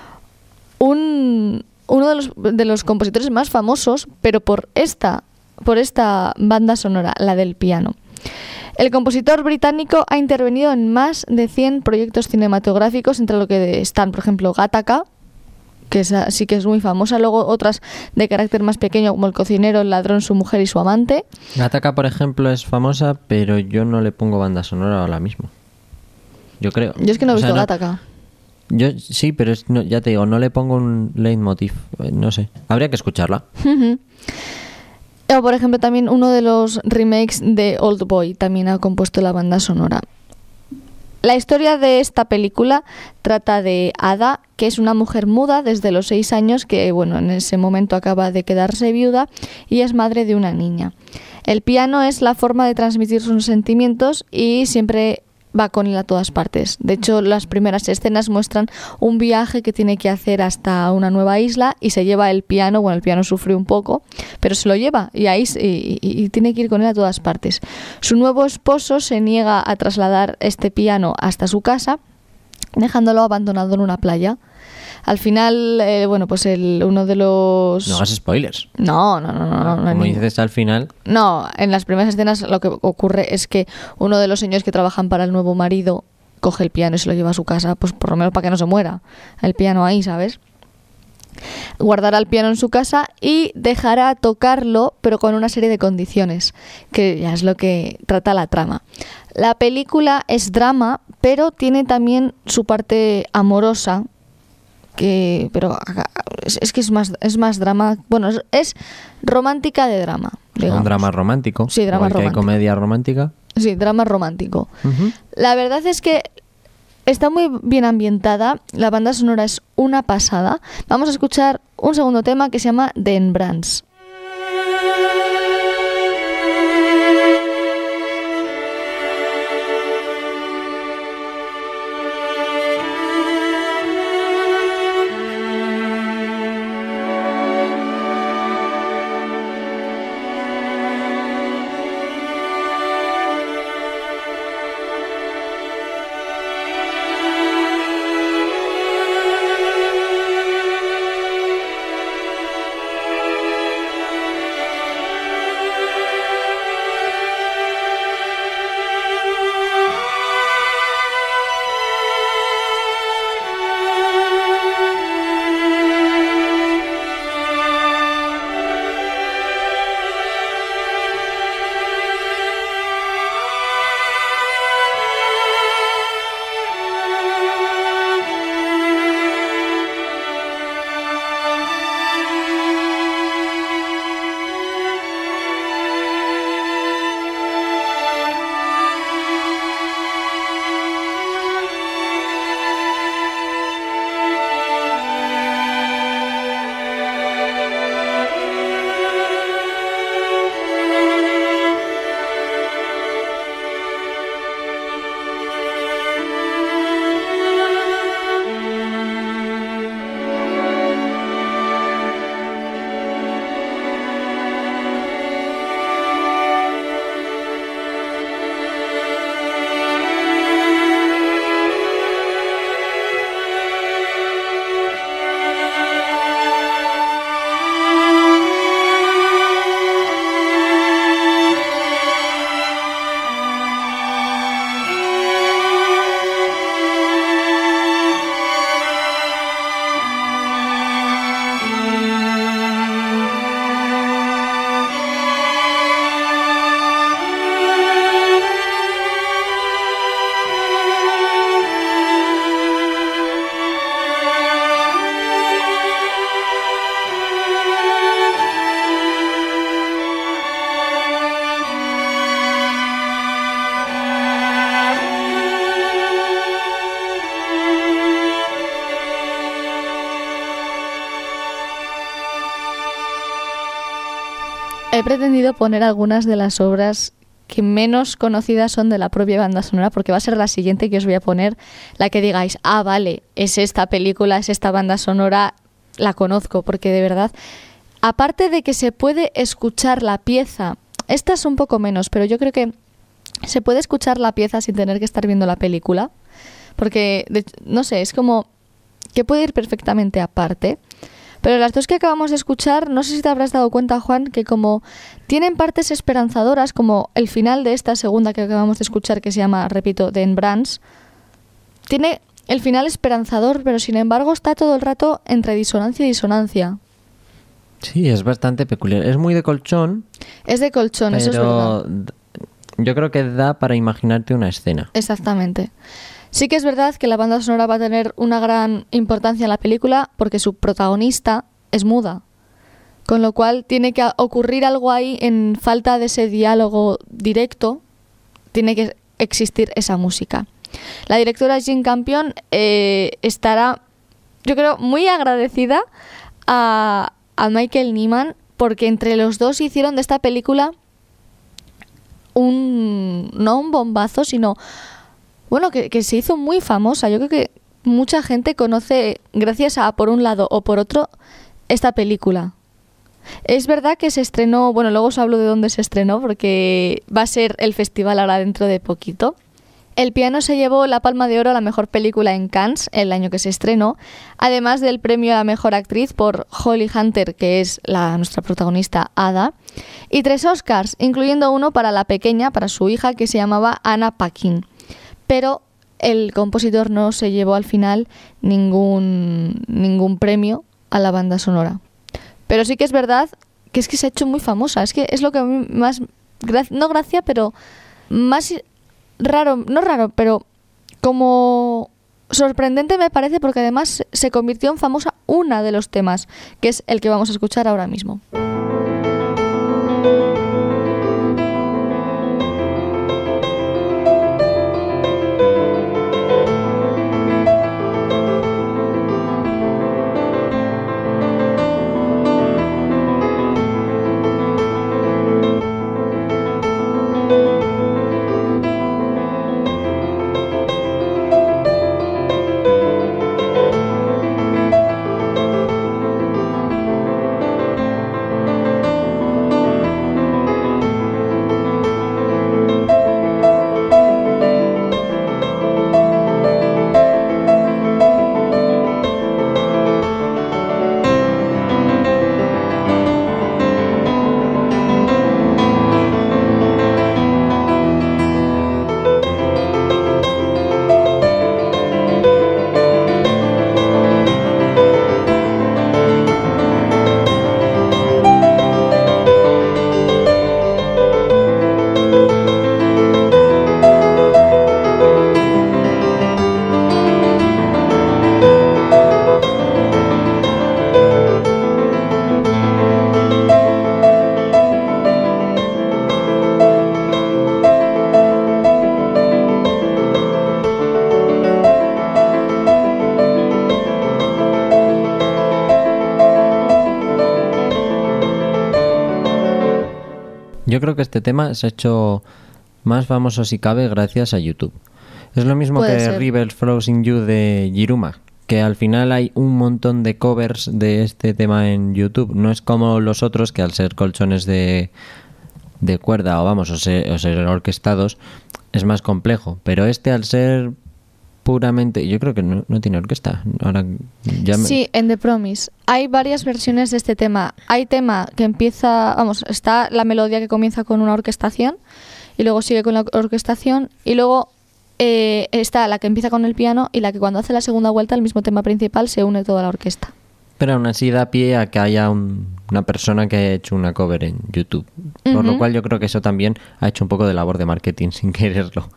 un, uno de los, de los compositores más famosos, pero por esta, por esta banda sonora, la del piano. El compositor británico ha intervenido en más de cien proyectos cinematográficos, entre lo que están, por ejemplo, Gattaca, que es, sí que es muy famosa, luego otras de carácter más pequeño como El cocinero, El ladrón, Su mujer y su amante. Gattaca, por ejemplo, es famosa, pero yo no le pongo banda sonora ahora mismo. Yo creo. Yo es que no he O sea, visto no- Gattaca. Yo sí, pero es, no, ya te digo, no le pongo un leitmotiv. eh, No sé. Habría que escucharla. Ujú. O, por ejemplo, también uno de los remakes de Old Boy también ha compuesto la banda sonora. La historia de esta película trata de Ada, que es una mujer muda desde los seis años, que bueno, en ese momento acaba de quedarse viuda y es madre de una niña. El piano es la forma de transmitir sus sentimientos y siempre va con él a todas partes. De hecho, las primeras escenas muestran un viaje que tiene que hacer hasta una nueva isla y se lleva el piano. Bueno, el piano sufre un poco, pero se lo lleva y ahí se- y, y- y tiene que ir con él a todas partes. Su nuevo esposo se niega a trasladar este piano hasta su casa, dejándolo abandonado en una playa. Al final, eh, bueno, pues el, uno de los... No hagas spoilers. No, no, no, no, no, no hay Como ningún- dices al final, no, en las primeras escenas lo que ocurre es que uno de los señores que trabajan para el nuevo marido coge el piano y se lo lleva a su casa, pues por lo menos para que no se muera. El piano ahí, ¿sabes? Guardará el piano en su casa y dejará tocarlo, pero con una serie de condiciones, que ya es lo que trata la trama. La película es drama, pero tiene también su parte amorosa, que pero acá- es, es que es más es más drama, bueno, es, es romántica de drama, digamos. un drama romántico. Sí, drama igual que hay romántico. comedia romántica. Sí, drama romántico. Ujú. La verdad es que está muy bien ambientada, la banda sonora es una pasada. Vamos a escuchar un segundo tema que se llama The Embrands. pretendido poner algunas de las obras que menos conocidas son de la propia banda sonora, porque va a ser la siguiente que os voy a poner, la que digáis, ah, vale, es esta película, es esta banda sonora, la conozco, porque de verdad, aparte de que se puede escuchar la pieza, esta es un poco menos, pero yo creo que se puede escuchar la pieza sin tener que estar viendo la película, porque, de, no sé, es como que puede ir perfectamente aparte. Pero las dos que acabamos de escuchar, no sé si te habrás dado cuenta, Juan, que como tienen partes esperanzadoras, como el final de esta segunda que acabamos de escuchar, que se llama, repito, The Embrace, tiene el final esperanzador, pero sin embargo está todo el rato entre disonancia y disonancia. Sí, es bastante peculiar. Es muy de colchón. Es de colchón, pero eso es verdad. Yo creo que da para imaginarte una escena. Exactamente. Sí que es verdad que la banda sonora va a tener una gran importancia en la película porque su protagonista es muda, con lo cual tiene que ocurrir algo ahí en falta de ese diálogo directo, tiene que existir esa música. La directora Jane Campion eh, estará, yo creo, muy agradecida a, a Michael Nyman porque entre los dos hicieron de esta película un, no un bombazo, sino... Bueno, que, que se hizo muy famosa. Yo creo que mucha gente conoce, gracias a, por un lado o por otro, esta película. Es verdad que se estrenó, bueno, luego os hablo de dónde se estrenó, porque va a ser el festival ahora dentro de poquito. El Piano se llevó la Palma de Oro a la mejor película en Cannes, el año que se estrenó, además del premio a la mejor actriz por Holly Hunter, que es la, nuestra protagonista Ada, y tres Oscars, incluyendo uno para la pequeña, para su hija, que se llamaba Anna Paquin. Pero el compositor no se llevó al final ningún, ningún premio a la banda sonora. Pero sí que es verdad que es que se ha hecho muy famosa. Es que es lo que a mí más, no gracia, pero más raro, no raro, pero como sorprendente me parece porque además se convirtió en famosa una de los temas, que es el que vamos a escuchar ahora mismo. Yo creo que este tema se ha hecho más famoso si cabe gracias a YouTube. Es lo mismo Puede que ser. Rivers Frozen You de Jiruma, que al final hay un montón de covers de este tema en YouTube. No es como los otros que al ser colchones de, de cuerda o vamos, o ser, o ser orquestados, es más complejo. Pero este al ser puramente... Yo creo que no, no tiene orquesta. Ahora ya me... Sí, en The Promise. Hay varias versiones de este tema. Hay tema que empieza... Vamos, está la melodía que comienza con una orquestación y luego sigue con la orquestación y luego eh, está la que empieza con el piano y la que cuando hace la segunda vuelta, el mismo tema principal, se une toda la orquesta. Pero aún así da pie a que haya un, una persona que haya hecho una cover en YouTube. Por Uh-huh. lo cual yo creo que eso también ha hecho un poco de labor de marketing sin quererlo.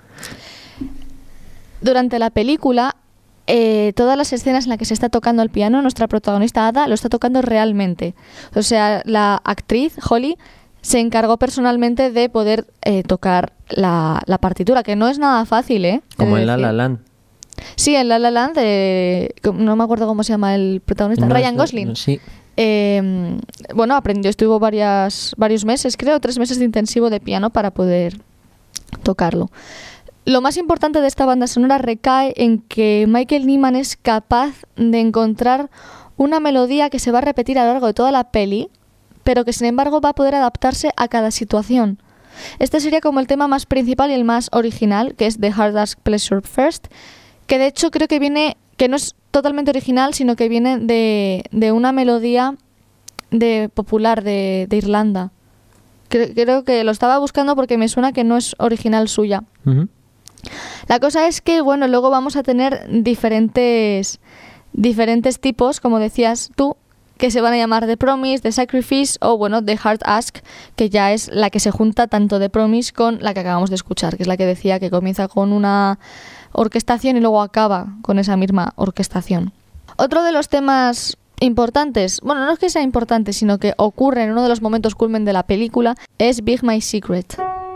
Durante la película, eh, todas las escenas en las que se está tocando el piano, nuestra protagonista Ada lo está tocando realmente. O sea, la actriz, Holly, se encargó personalmente de poder eh, tocar la, la partitura, que no es nada fácil, ¿eh? Como He de en La La decir. Land. Sí, en La La Land, eh, no me acuerdo cómo se llama el protagonista, No, Ryan no, Gosling. Sí. eh, bueno, aprendió, estuvo varias, varios meses, creo, tres meses de intensivo de piano para poder tocarlo. Lo más importante de esta banda sonora recae en que Michael Nyman es capaz de encontrar una melodía que se va a repetir a lo largo de toda la peli, pero que sin embargo va a poder adaptarse a cada situación. Este sería como el tema más principal y el más original, que es The Heart Asks Pleasure First, que de hecho creo que viene, que no es totalmente original, sino que viene de, de una melodía de popular de, de Irlanda. Creo, creo que lo estaba buscando porque me suena que no es original suya. Uh-huh. La cosa es que, bueno, luego vamos a tener diferentes, diferentes tipos, como decías tú, que se van a llamar The Promise, The Sacrifice o, bueno, The Heart Ask, que ya es la que se junta tanto The Promise con la que acabamos de escuchar, que es la que decía que comienza con una orquestación y luego acaba con esa misma orquestación. Otro de los temas importantes, bueno, no es que sea importante, sino que ocurre en uno de los momentos culmen de la película, es Big My Secret.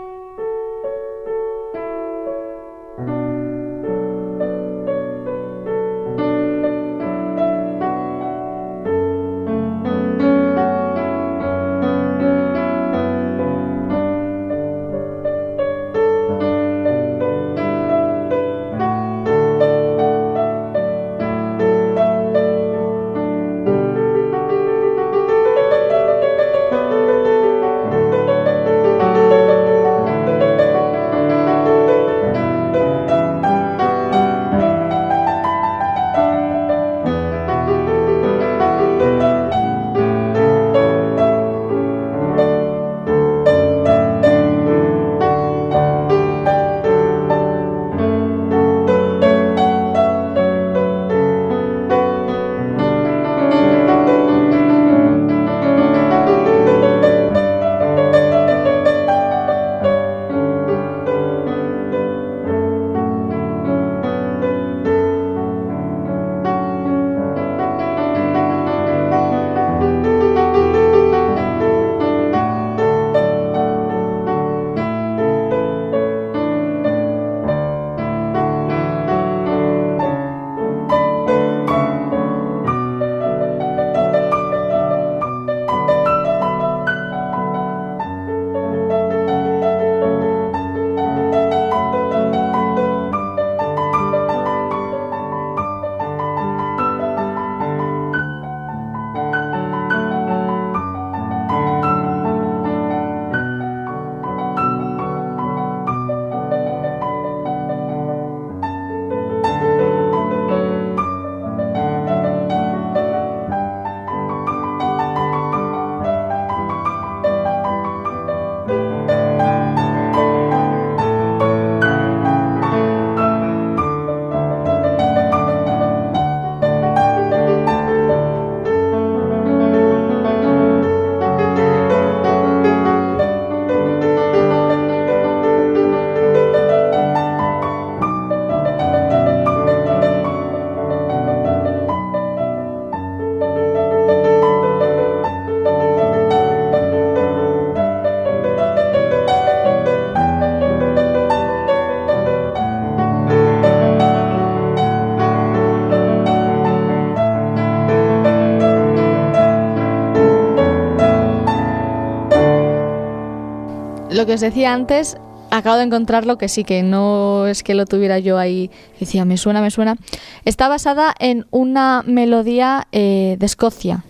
Lo que os decía antes, acabo de encontrarlo, que sí, que no es que lo tuviera yo ahí, decía, me suena, me suena. Está basada en una melodía eh, de Escocia.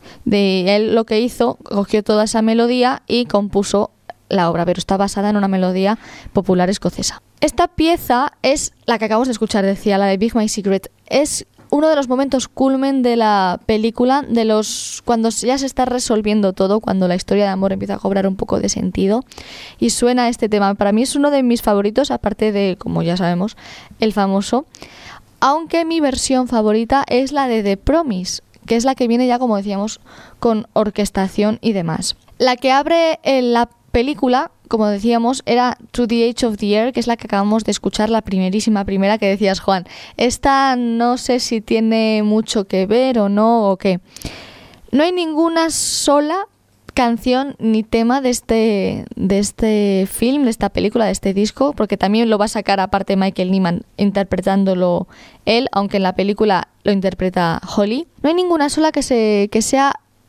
De él lo que hizo, cogió toda esa melodía y compuso la obra, pero está basada en una melodía popular escocesa. Esta pieza es la que acabamos de escuchar, decía, la de Big My Secret. Es uno de los momentos culmen de la película, de los cuando ya se está resolviendo todo, cuando la historia de amor empieza a cobrar un poco de sentido y suena este tema. Para mí es uno de mis favoritos, aparte de, como ya sabemos, el famoso, aunque mi versión favorita es la de The Promise, que es la que viene ya, como decíamos, con orquestación y demás. La que abre en la película, como decíamos, era To the Edge of the Air, que es la que acabamos de escuchar, la primerísima primera que decías, Juan. Esta no sé si tiene mucho que ver o no o qué. No hay ninguna sola canción ni tema de este, de este film, de esta película, de este disco, porque también lo va a sacar aparte Michael Nyman interpretándolo él, aunque en la película lo interpreta Holly. No hay ninguna sola que, se, que sea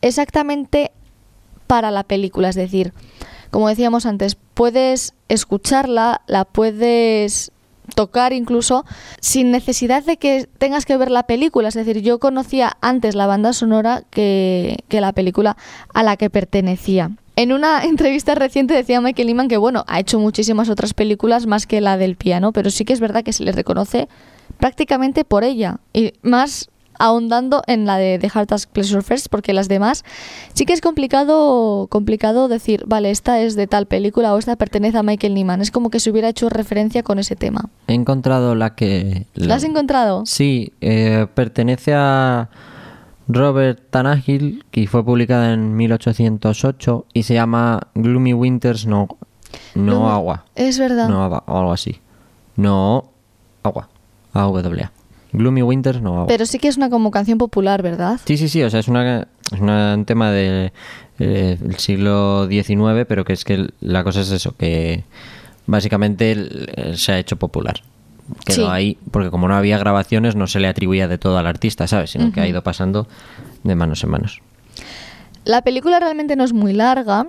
exactamente para la película. Es decir, como decíamos antes, puedes escucharla, la puedes tocar incluso sin necesidad de que tengas que ver la película. Es decir, yo conocía antes la banda sonora que, que la película a la que pertenecía. En una entrevista reciente decía Michael Nyman que, bueno, ha hecho muchísimas otras películas más que la del piano, pero sí que es verdad que se le reconoce prácticamente por ella, y más ahondando en la de The Heart Asks Pleasure First, porque las demás sí que es complicado complicado decir, vale, esta es de tal película o esta pertenece a Michael Nyman. Es como que se hubiera hecho referencia con ese tema. He encontrado la que... ¿La, ¿La has encontrado? Sí, eh, pertenece a Robert Tannehill, que fue publicada en mil ochocientos ocho y se llama Gloomy Winters No, no Gloomy, Agua. Es verdad. No agua, o algo así. No agua. A W A. Gloomy Winters No Agua. Pero sí que es una como canción popular, ¿verdad? Sí, sí, sí. O sea, es, una, es una, un tema del de, eh, siglo diecinueve, pero que es que la cosa es eso, que básicamente el, se ha hecho popular. Quedó sí. ahí, porque como no había grabaciones, no se le atribuía de todo al artista, ¿sabes? Sino uh-huh. que ha ido pasando de manos en manos. La película realmente no es muy larga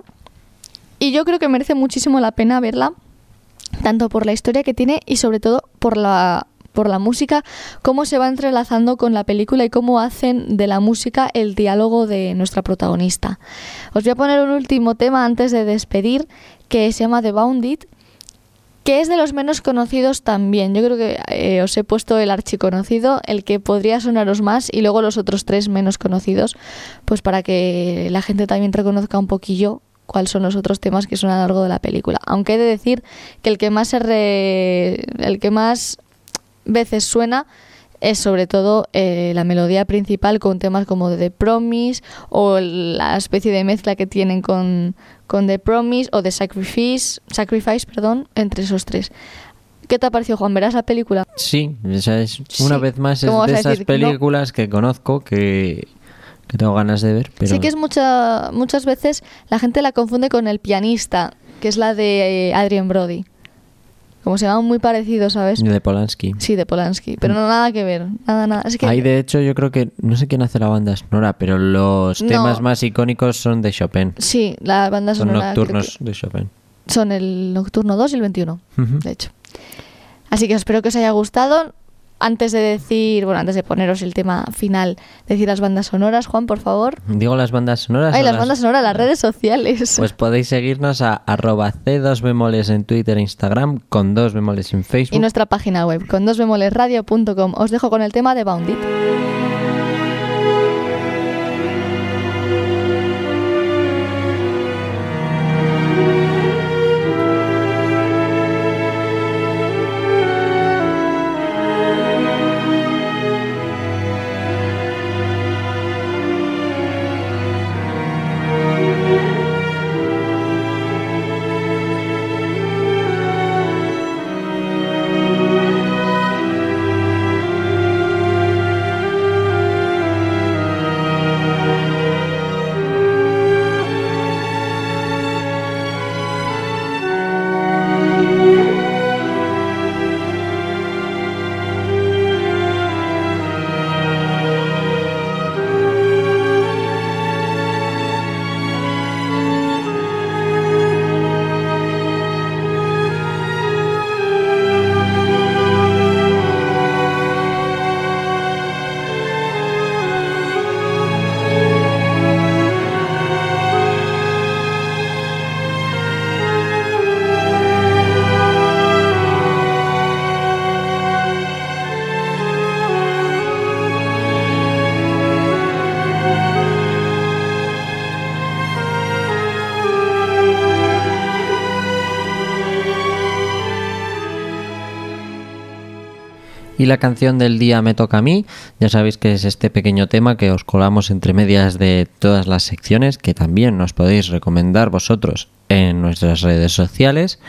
y yo creo que merece muchísimo la pena verla, tanto por la historia que tiene y sobre todo por la... por la música, cómo se va entrelazando con la película y cómo hacen de la música el diálogo de nuestra protagonista. Os voy a poner un último tema antes de despedir, que se llama The Bounded, que es de los menos conocidos también. Yo creo que eh, os he puesto el archiconocido, el que podría sonaros más, y luego los otros tres menos conocidos, pues para que la gente también reconozca un poquillo cuáles son los otros temas que suenan a lo largo de la película. Aunque he de decir que el que más se re... el que más veces suena es sobre todo eh, la melodía principal, con temas como The Promise o la especie de mezcla que tienen con, con The Promise o The Sacrifice, Sacrifice, perdón, entre esos tres. ¿Qué te ha parecido, Juan? ¿Verás la película? Sí, o sea, es, una sí. vez más es de esas películas no? que conozco que, que tengo ganas de ver. Pero... Sí que es mucha, muchas veces la gente la confunde con El pianista, que es la de eh, Adrien Brody. Como se llaman muy parecidos, ¿sabes? De Polanski. Sí, de Polanski. Pero no nada que ver. Nada, nada. Es que... Ahí, de hecho, yo creo que... No sé quién hace la banda sonora, pero los no. temas más icónicos son de Chopin. Sí, la banda sonora... Son nocturnos de Chopin. Son el Nocturno dos y el veintiuno, uh-huh. de hecho. Así que espero que os haya gustado. Antes de decir... Bueno, antes de poneros el tema final, decir las bandas sonoras, Juan, por favor. ¿Digo las bandas sonoras? Ay, las, las bandas sonoras, las redes sociales. Pues podéis seguirnos a arroba c dos bemoles en Twitter e Instagram, con dos bemoles en Facebook. Y nuestra página web, con dos bemoles radio punto com. Os dejo con el tema de Bounded. Y la canción del día me toca a mí. Ya sabéis que es este pequeño tema que os colamos entre medias de todas las secciones, que también nos podéis recomendar vosotros en nuestras redes sociales.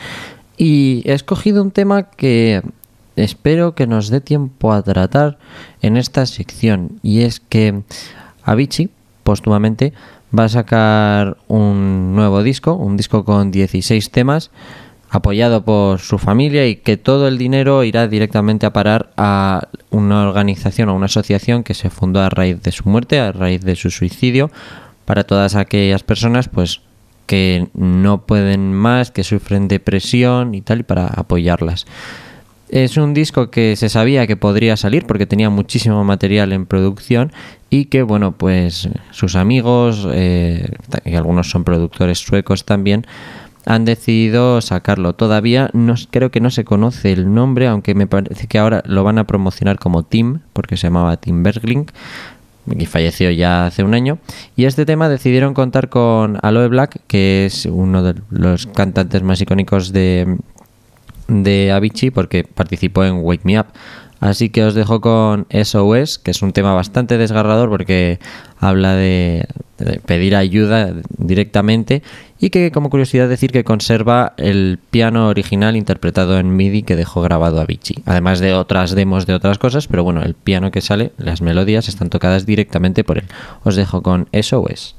Y he escogido un tema que espero que nos dé tiempo a tratar en esta sección, y es que Avicii póstumamente va a sacar un nuevo disco, un disco con dieciséis temas, apoyado por su familia, y que todo el dinero irá directamente a parar a una organización o una asociación que se fundó a raíz de su muerte, a raíz de su suicidio, para todas aquellas personas pues que no pueden más, que sufren depresión y tal, y para apoyarlas. Es un disco que se sabía que podría salir porque tenía muchísimo material en producción y que, bueno, pues sus amigos, eh, y algunos son productores suecos también, han decidido sacarlo. Todavía no, creo que no se conoce el nombre, aunque me parece que ahora lo van a promocionar como Tim, porque se llamaba Tim Bergling, y falleció ya hace un año. Y este tema decidieron contar con Aloe Black, que es uno de los cantantes más icónicos de, de Avicii, porque participó en Wake Me Up. Así que os dejo con S O S, que es un tema bastante desgarrador porque habla de, de pedir ayuda directamente, y que, como curiosidad, decir que conserva el piano original interpretado en MIDI que dejó grabado Avicii, además de otras demos de otras cosas, pero bueno, el piano que sale, las melodías están tocadas directamente por él. Os dejo con S O S.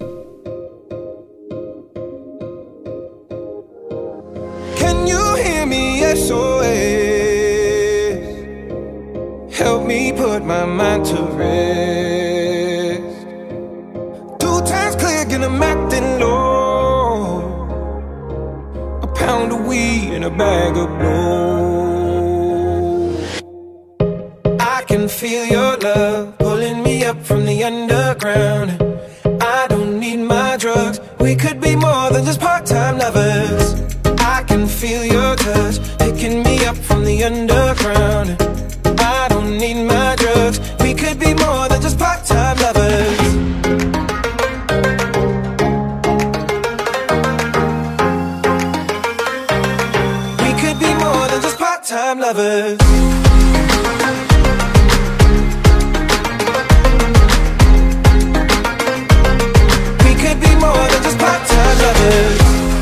Can you hear me? S O S. Help me put my mind to rest. Two times click and I'm acting low. A pound of weed and a bag of blow. I can feel your love pulling me up from the underground. I don't need my drugs. We could be more than just part-time lovers. I can feel your touch picking me up from the underground. I don't need my drugs. We could be more than just part-time lovers. We could be more than just part-time lovers. We could be more than just part-time lovers.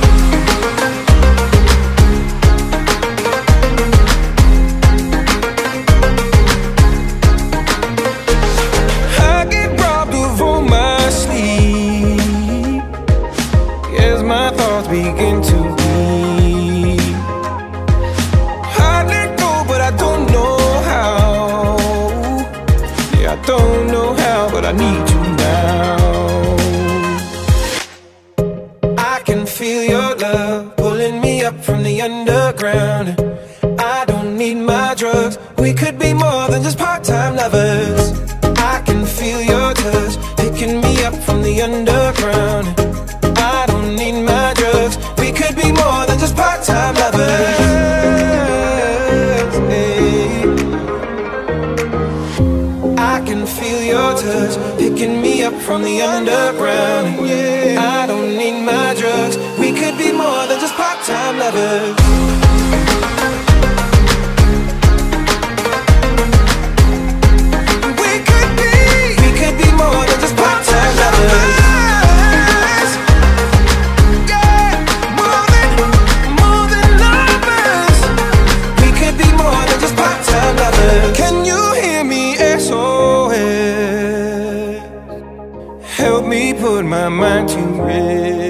Begin to be. I let go, but I don't know how. Yeah, I don't know how, but I need you now. I can feel your love pulling me up from the underground. I don't need my drugs. We could be more than just part-time lovers. I can feel your touch picking me up from the underground. I don't need my drugs. We could be more than just part-time lovers. Hey. I can feel your touch picking me up from the underground. Yeah. I don't need my drugs. We could be more than just part-time lovers. We could be, we could be more than just part-time lovers. Can you hear me? S O S. Help me put my mind to rest.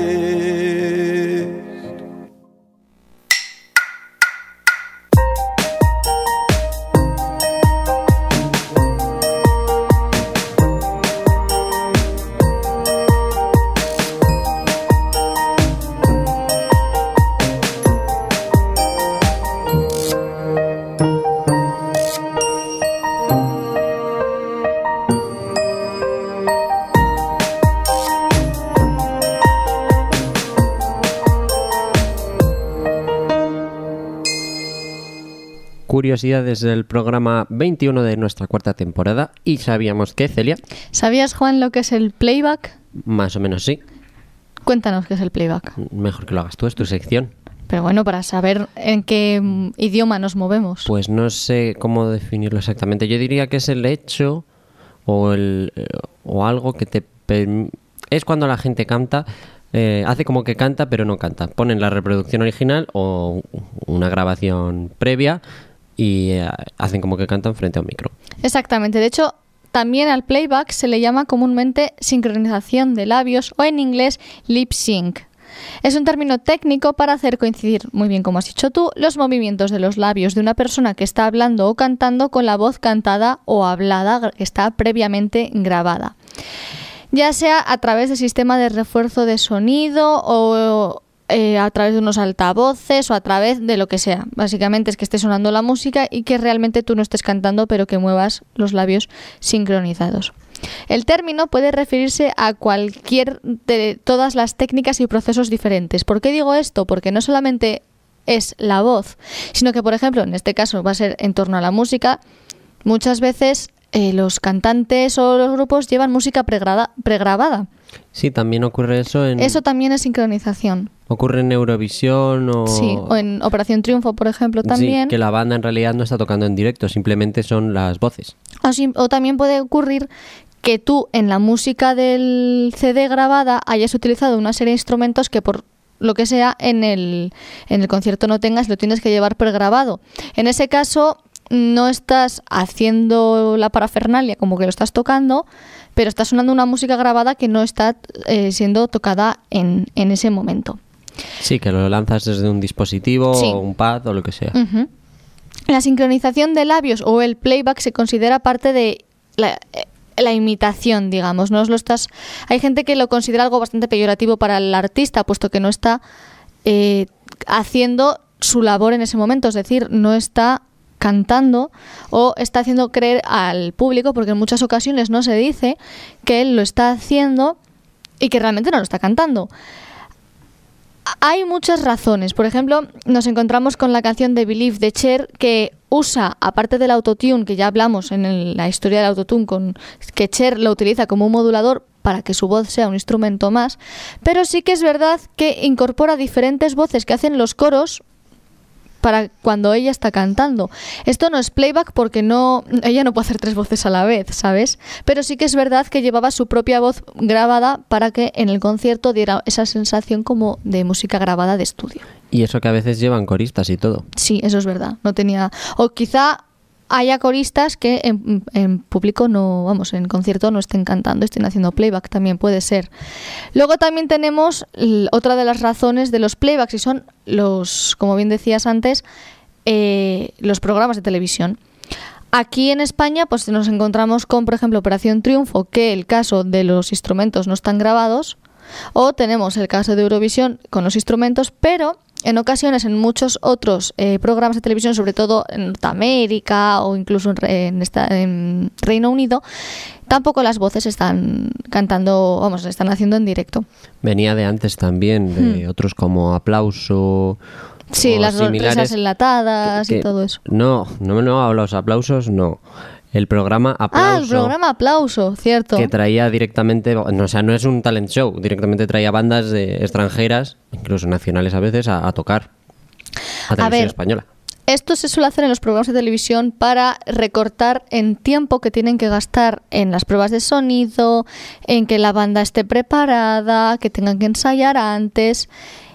Curiosidades del programa veintiuno de nuestra cuarta temporada. ¿Y sabíamos qué, Celia? ¿Sabías, Juan, lo que es el playback? Más o menos sí. Cuéntanos qué es el playback. Mejor que lo hagas tú, es tu sección. Pero bueno, para saber en qué mm, idioma nos movemos. Pues no sé cómo definirlo exactamente. Yo diría que es el hecho o, el, o algo que te... perm- Es cuando la gente canta... Eh, hace como que canta, pero no canta. Ponen la reproducción original o una grabación previa y eh, hacen como que cantan frente a un micro. Exactamente. De hecho, también al playback se le llama comúnmente sincronización de labios o en inglés lip sync. Es un término técnico para hacer coincidir, muy bien como has dicho tú, los movimientos de los labios de una persona que está hablando o cantando con la voz cantada o hablada que está previamente grabada. ya sea a través del sistema de refuerzo de sonido o eh, a través de unos altavoces o a través de lo que sea. Básicamente es que esté sonando la música y que realmente tú no estés cantando, pero que muevas los labios sincronizados. El término puede referirse a cualquier de todas las técnicas y procesos diferentes. ¿Por qué digo esto? Porque no solamente es la voz, sino que, por ejemplo, en este caso va a ser en torno a la música. Muchas veces eh, los cantantes o los grupos llevan música pregrada, pregrabada. Sí, también ocurre eso en... Eso también es sincronización. Ocurre en Eurovisión o... Sí, o en Operación Triunfo, por ejemplo, también. Sí, que la banda en realidad no está tocando en directo, simplemente son las voces. O, sim- o también puede ocurrir que tú en la música del C D grabada hayas utilizado una serie de instrumentos que por lo que sea en el, en el concierto no tengas, lo tienes que llevar pregrabado. En ese caso no estás haciendo la parafernalia como que lo estás tocando, pero está sonando una música grabada que no está eh, siendo tocada en, en ese momento. Sí, que lo lanzas desde un dispositivo Sí. o un pad o lo que sea. Uh-huh. La sincronización de labios o el playback se considera parte de la, la imitación, digamos. No os lo estás. Hay gente que lo considera algo bastante peyorativo para el artista, puesto que no está eh, haciendo su labor en ese momento, es decir, no está cantando o está haciendo creer al público, porque en muchas ocasiones no se dice que él lo está haciendo y que realmente no lo está cantando. Hay muchas razones. Por ejemplo, nos encontramos con la canción de Believe de Cher, que usa, aparte del autotune, que ya hablamos en el, la historia del autotune, con, que Cher lo utiliza como un modulador para que su voz sea un instrumento más, pero sí que es verdad que incorpora diferentes voces que hacen los coros para cuando ella está cantando. Esto no es playback porque no ella no puede hacer tres voces a la vez, ¿sabes? Pero sí que es verdad que llevaba su propia voz grabada para que en el concierto diera esa sensación como de música grabada de estudio. Y eso que a veces llevan coristas y todo. Sí, eso es verdad. No tenía... O quizá haya coristas que en, en público no, vamos, en concierto no estén cantando, estén haciendo playback, también puede ser. Luego también tenemos l- otra de las razones de los playbacks y son los, como bien decías antes, eh, los programas de televisión. Aquí en España pues nos encontramos con, por ejemplo, Operación Triunfo, que el caso de los instrumentos no están grabados, o tenemos el caso de Eurovisión con los instrumentos, pero en ocasiones en muchos otros eh, programas de televisión, sobre todo en Norteamérica o incluso en, Re- en, esta, en Reino Unido, tampoco las voces están cantando, vamos, están haciendo en directo. Venía de antes también, de Hmm. otros como Aplauso. Sí, o las similares, risas enlatadas que- y todo eso. No, no, no, los aplausos no. El programa Aplauso. Ah, el programa Aplauso, cierto. Que traía directamente, no, o sea, no es un talent show, directamente traía bandas de extranjeras, incluso nacionales a veces, a, a tocar a televisión ver, española. Esto se suele hacer en los programas de televisión para recortar en tiempo que tienen que gastar en las pruebas de sonido, en que la banda esté preparada, que tengan que ensayar antes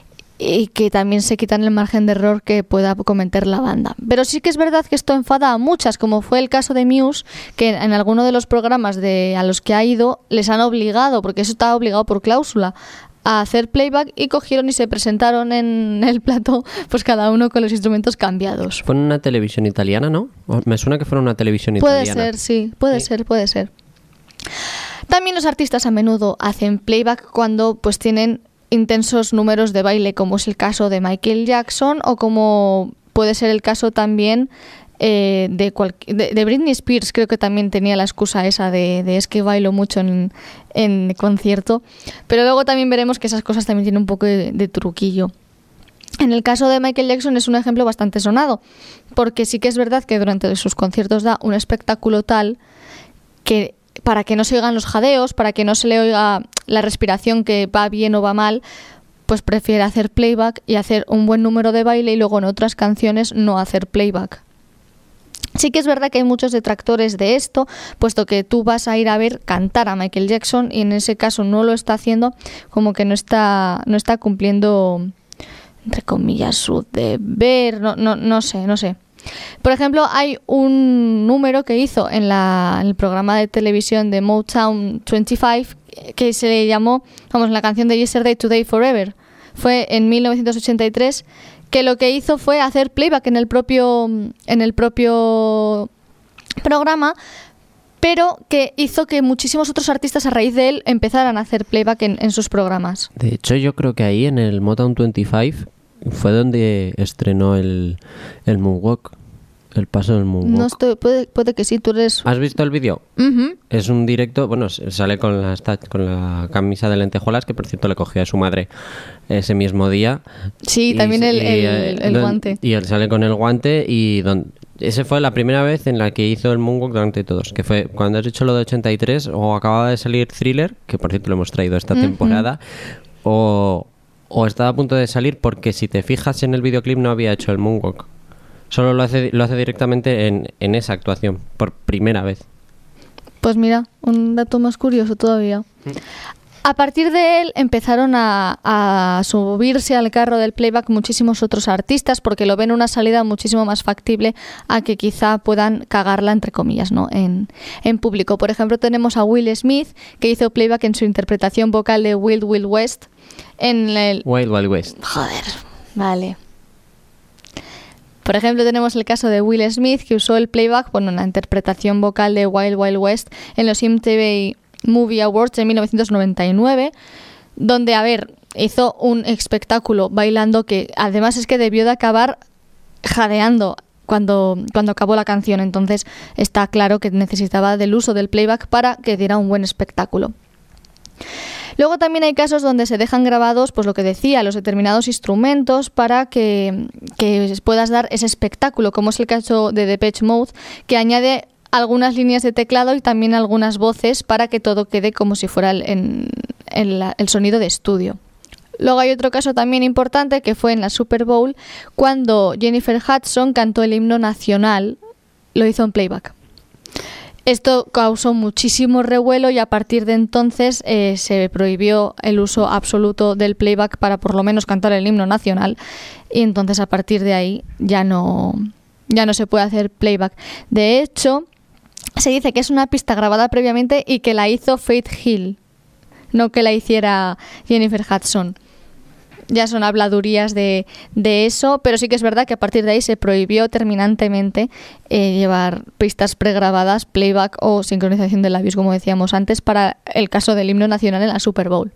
y que también se quitan el margen de error que pueda cometer la banda. Pero sí que es verdad que esto enfada a muchas, como fue el caso de Muse, que en alguno de los programas de, a los que ha ido les han obligado, porque eso estaba obligado por cláusula, a hacer playback y cogieron y se presentaron en el plató, pues cada uno con los instrumentos cambiados. Fue en una televisión italiana, ¿no? O- Me suena que fuera una televisión Puede italiana. ser, sí, puede Sí. ser, puede ser. También los artistas a menudo hacen playback cuando pues tienen intensos números de baile, como es el caso de Michael Jackson o como puede ser el caso también eh, de, cual- de, de Britney Spears. Creo que también tenía la excusa esa de, de es que bailo mucho en, en concierto, pero luego también veremos que esas cosas también tienen un poco de, de truquillo. En el caso de Michael Jackson es un ejemplo bastante sonado, porque sí que es verdad que durante sus conciertos da un espectáculo tal que para que no se oigan los jadeos, para que no se le oiga la respiración que va bien o va mal, pues prefiere hacer playback y hacer un buen número de baile y luego en otras canciones no hacer playback. Sí que es verdad que hay muchos detractores de esto, puesto que tú vas a ir a ver cantar a Michael Jackson y en ese caso no lo está haciendo, como que no está, no está cumpliendo, entre comillas, su deber, no, no, no sé, no sé. Por ejemplo, hay un número que hizo en, la, en el programa de televisión de Motown veinticinco que se le llamó, vamos, la canción de Yesterday, Today, Forever. Fue en mil novecientos ochenta y tres, que lo que hizo fue hacer playback en el propio, en el propio programa, pero que hizo que muchísimos otros artistas a raíz de él empezaran a hacer playback en, en sus programas. De hecho, yo creo que ahí en el Motown veinticinco fue donde estrenó el, el moonwalk, el paso del moonwalk. No estoy, puede, puede que sí, tú eres... ¿Has visto el vídeo? Uh-huh. Es un directo, bueno, sale con la, con la camisa de lentejuelas, que por cierto le cogió a su madre ese mismo día. Sí, y, también el, y, el, el don, guante. Y él sale con el guante y... Don, esa fue la primera vez en la que hizo el moonwalk delante de todos, que fue cuando has dicho lo de ochenta y tres, o acababa de salir Thriller, que por cierto lo hemos traído esta uh-huh. temporada, o, o estaba a punto de salir, porque si te fijas en el videoclip no había hecho el moonwalk. Solo lo hace, lo hace directamente en, en esa actuación, por primera vez. Pues mira, un dato más curioso todavía. ¿Mm? A partir de él empezaron a, a subirse al carro del playback muchísimos otros artistas, porque lo ven una salida muchísimo más factible a que quizá puedan cagarla, entre comillas, ¿no? en, en público. Por ejemplo, tenemos a Will Smith, que hizo playback en su interpretación vocal de Wild Wild West. En el... Wild Wild West. Joder, vale. Por ejemplo, tenemos el caso de Will Smith, que usó el playback, bueno, la interpretación vocal de Wild Wild West en los M T V Movie Awards en mil novecientos noventa y nueve, donde, a ver, hizo un espectáculo bailando que además es que debió de acabar jadeando cuando, cuando acabó la canción. Entonces está claro que necesitaba del uso del playback para que diera un buen espectáculo. Luego también hay casos donde se dejan grabados, pues lo que decía, los determinados instrumentos para que, que puedas dar ese espectáculo, como es el caso de Depeche Mode, que añade algunas líneas de teclado y también algunas voces para que todo quede como si fuera el, en, en la, el sonido de estudio. Luego hay otro caso también importante que fue en la Super Bowl, cuando Jennifer Hudson cantó el himno nacional, lo hizo en playback. Esto causó muchísimo revuelo y a partir de entonces eh, se prohibió el uso absoluto del playback para por lo menos cantar el himno nacional, y entonces a partir de ahí ya no, ya no se puede hacer playback. De hecho, se dice que es una pista grabada previamente y que la hizo Faith Hill, no que la hiciera Jennifer Hudson. Ya son habladurías de, de eso, pero sí que es verdad que a partir de ahí se prohibió terminantemente eh, llevar pistas pregrabadas, playback o sincronización de labios, como decíamos antes, para el caso del himno nacional en la Super Bowl.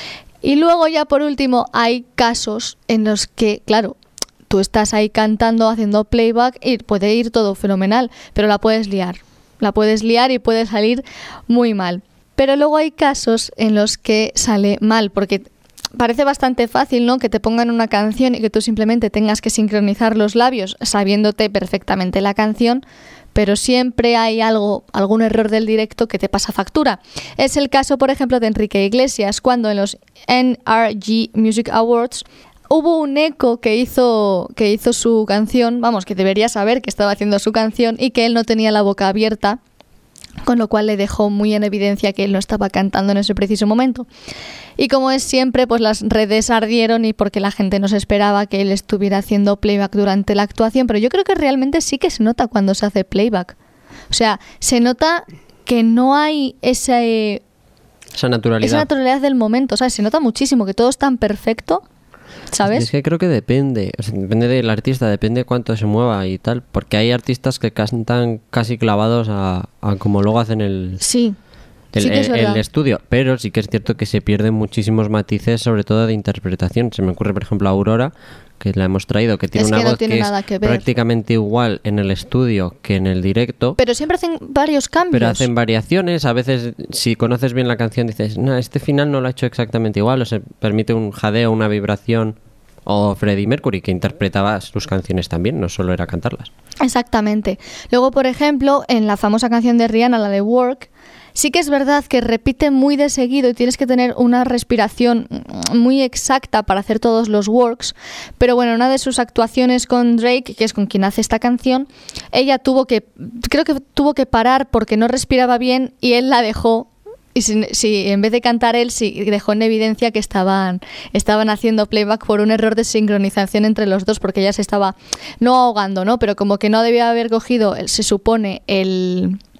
Y luego ya por último hay casos en los que, claro, tú estás ahí cantando, haciendo playback y puede ir todo fenomenal, pero la puedes liar. La puedes liar y puede salir muy mal. Pero luego hay casos en los que sale mal, porque parece bastante fácil, ¿no?, que te pongan una canción y que tú simplemente tengas que sincronizar los labios sabiéndote perfectamente la canción, pero siempre hay algo, algún error del directo que te pasa factura. Es el caso, por ejemplo, de Enrique Iglesias, cuando en los N R G Music Awards hubo un eco que hizo, que hizo su canción, vamos, que debería saber que estaba haciendo su canción y que él no tenía la boca abierta, con lo cual le dejó muy en evidencia que él no estaba cantando en ese preciso momento. Y como es siempre, pues las redes ardieron y porque la gente no se esperaba que él estuviera haciendo playback durante la actuación, pero yo creo que realmente sí que se nota cuando se hace playback. O sea, se nota que no hay ese, esa naturalidad. esa naturalidad del momento, ¿sabes? Se nota muchísimo que todo es tan perfecto, ¿sabes? Es que creo que depende, o sea, depende del artista, depende cuánto se mueva y tal, porque hay artistas que cantan casi clavados a, a como luego hacen el, sí, el, sí que es el, verdad. el estudio, pero sí que es cierto que se pierden muchísimos matices, sobre todo de interpretación. Se me ocurre, por ejemplo, Aurora, que la hemos traído, que tiene es una que no voz tiene que nada es que ver. prácticamente igual en el estudio que en el directo. Pero siempre hacen varios cambios. Pero hacen variaciones, a veces si conoces bien la canción dices, no, este final no lo ha hecho exactamente igual, o se permite un jadeo, una vibración. O Freddie Mercury, que interpretaba sus canciones también, no solo era cantarlas. Exactamente. Luego, por ejemplo, en la famosa canción de Rihanna, la de Work, sí que es verdad que repite muy de seguido y tienes que tener una respiración muy exacta para hacer todos los works, pero bueno, una de sus actuaciones con Drake, que es con quien hace esta canción, ella tuvo que, creo que tuvo que parar porque no respiraba bien y él la dejó. Y si, si en vez de cantar él, sí dejó en evidencia que estaban, estaban haciendo playback por un error de sincronización entre los dos, porque ella se estaba, no ahogando, ¿no? Pero como que no debía haber cogido, se supone, el,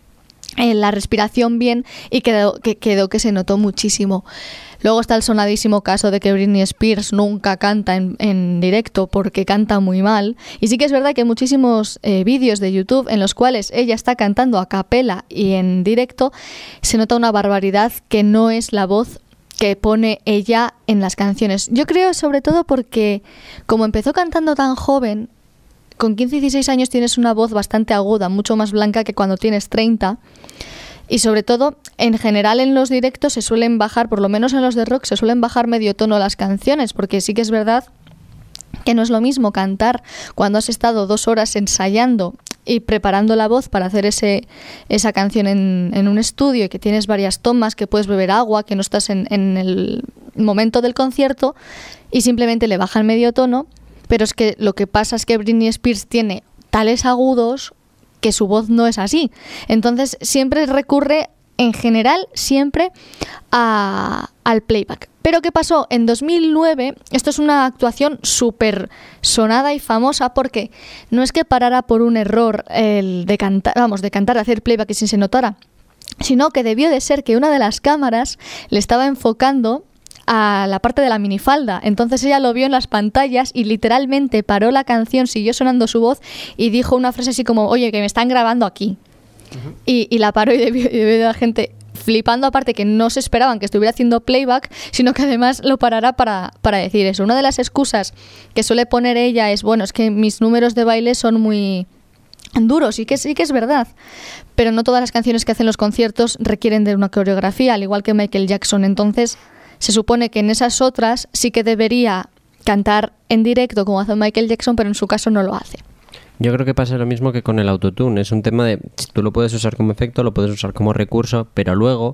eh, la respiración bien y quedó que, quedó que se notó muchísimo. Luego está el sonadísimo caso de que Britney Spears nunca canta en, en directo porque canta muy mal. Y sí que es verdad que hay muchísimos eh, vídeos de YouTube en los cuales ella está cantando a capela y en directo se nota una barbaridad que no es la voz que pone ella en las canciones. Yo creo sobre todo porque como empezó cantando tan joven, con quince y dieciséis años tienes una voz bastante aguda, mucho más blanca que cuando tienes treinta. Y sobre todo, en general en los directos se suelen bajar, por lo menos en los de rock, se suelen bajar medio tono las canciones, porque sí que es verdad que no es lo mismo cantar cuando has estado dos horas ensayando y preparando la voz para hacer ese esa canción en, en un estudio y que tienes varias tomas, que puedes beber agua, que no estás en, en el momento del concierto y simplemente le bajan medio tono, pero es que lo que pasa es que Britney Spears tiene tales agudos que su voz no es así. Entonces siempre recurre, en general, siempre a, al playback. Pero ¿qué pasó? En dos mil nueve, esto es una actuación súper sonada y famosa porque no es que parara por un error el de cantar, vamos, de cantar, de hacer playback y sin se notara, sino que debió de ser que una de las cámaras le estaba enfocando a la parte de la minifalda. Entonces ella lo vio en las pantallas y literalmente paró la canción, siguió sonando su voz y dijo una frase así como, oye, que me están grabando aquí. Uh-huh. y, y la paró y debió, y debió de la gente flipando, aparte que no se esperaban que estuviera haciendo playback, sino que además lo parará para, para decir eso. Una de las excusas que suele poner ella es, bueno, es que mis números de baile son muy duros, y que sí que es verdad, pero no todas las canciones que hacen los conciertos requieren de una coreografía, al igual que Michael Jackson. Entonces se supone que en esas otras sí que debería cantar en directo como hace Michael Jackson, pero en su caso no lo hace. Yo creo que pasa lo mismo que con el autotune. Es un tema de, tú lo puedes usar como efecto, lo puedes usar como recurso, pero luego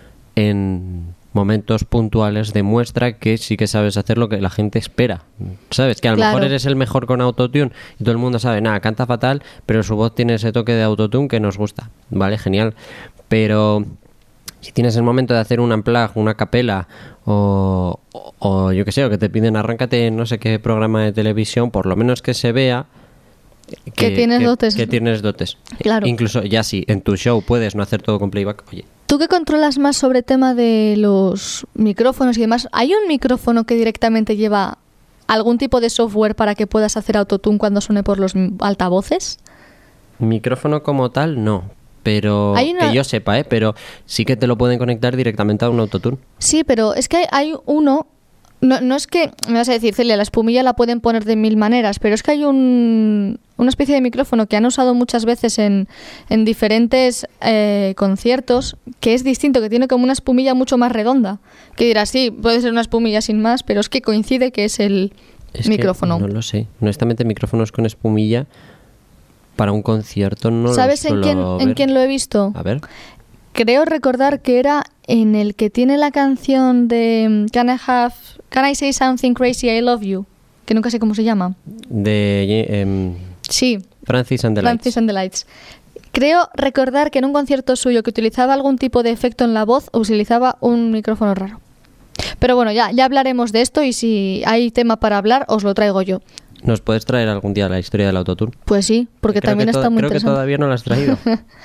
en momentos puntuales demuestra que sí que sabes hacer lo que la gente espera. ¿Sabes? Que a lo Claro. mejor eres el mejor con autotune y todo el mundo sabe, nada, canta fatal, pero su voz tiene ese toque de autotune que nos gusta. Vale, genial. Pero si tienes el momento de hacer un unplug, una capela o, o, o yo que sé, o que te piden arráncate en no sé qué programa de televisión, por lo menos que se vea que, Que tienes dotes. que tienes dotes. Claro. Incluso ya si en tu show puedes no hacer todo con playback, oye. ¿Tú que controlas más sobre tema de los micrófonos y demás? ¿Hay un micrófono que directamente lleva algún tipo de software para que puedas hacer autotune cuando suene por los altavoces? Micrófono como tal, no. Pero Hay una- que yo sepa, ¿eh? Pero sí que te lo pueden conectar directamente a un autotune. Sí, pero es que hay uno... No, no es que, me vas a decir, Celia, la espumilla la pueden poner de mil maneras, pero es que hay un, una especie de micrófono que han usado muchas veces en, en diferentes eh, conciertos, que es distinto, que tiene como una espumilla mucho más redonda. Que dirás, sí, puede ser una espumilla sin más, pero es que coincide que es el Es micrófono. Que no lo sé. Honestamente, micrófonos con espumilla para un concierto no ¿Sabes lo en quién, suelo en ver. quién lo he visto? A ver. Creo recordar que era en el que tiene la canción de Can I have, Can I Say Something Crazy, I Love You, que nunca sé cómo se llama. De em, Sí, Francis and the Lights. Francis and the Lights. Creo recordar que en un concierto suyo que utilizaba algún tipo de efecto en la voz, utilizaba un micrófono raro. Pero bueno, ya, ya hablaremos de esto y si hay tema para hablar, os lo traigo yo. ¿Nos puedes traer algún día la historia del autotune? Pues sí, porque Creo también que to- está muy Creo que interesante. todavía no la has traído.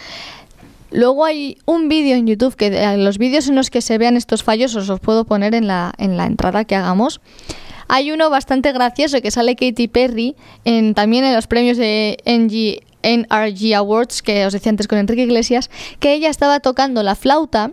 Luego hay un vídeo en YouTube, que de- los vídeos en los que se vean estos fallos os los puedo poner en la, en la entrada que hagamos. Hay uno bastante gracioso que sale Katy Perry en, también en los premios de N G N R G Awards, que os decía antes con Enrique Iglesias, que ella estaba tocando la flauta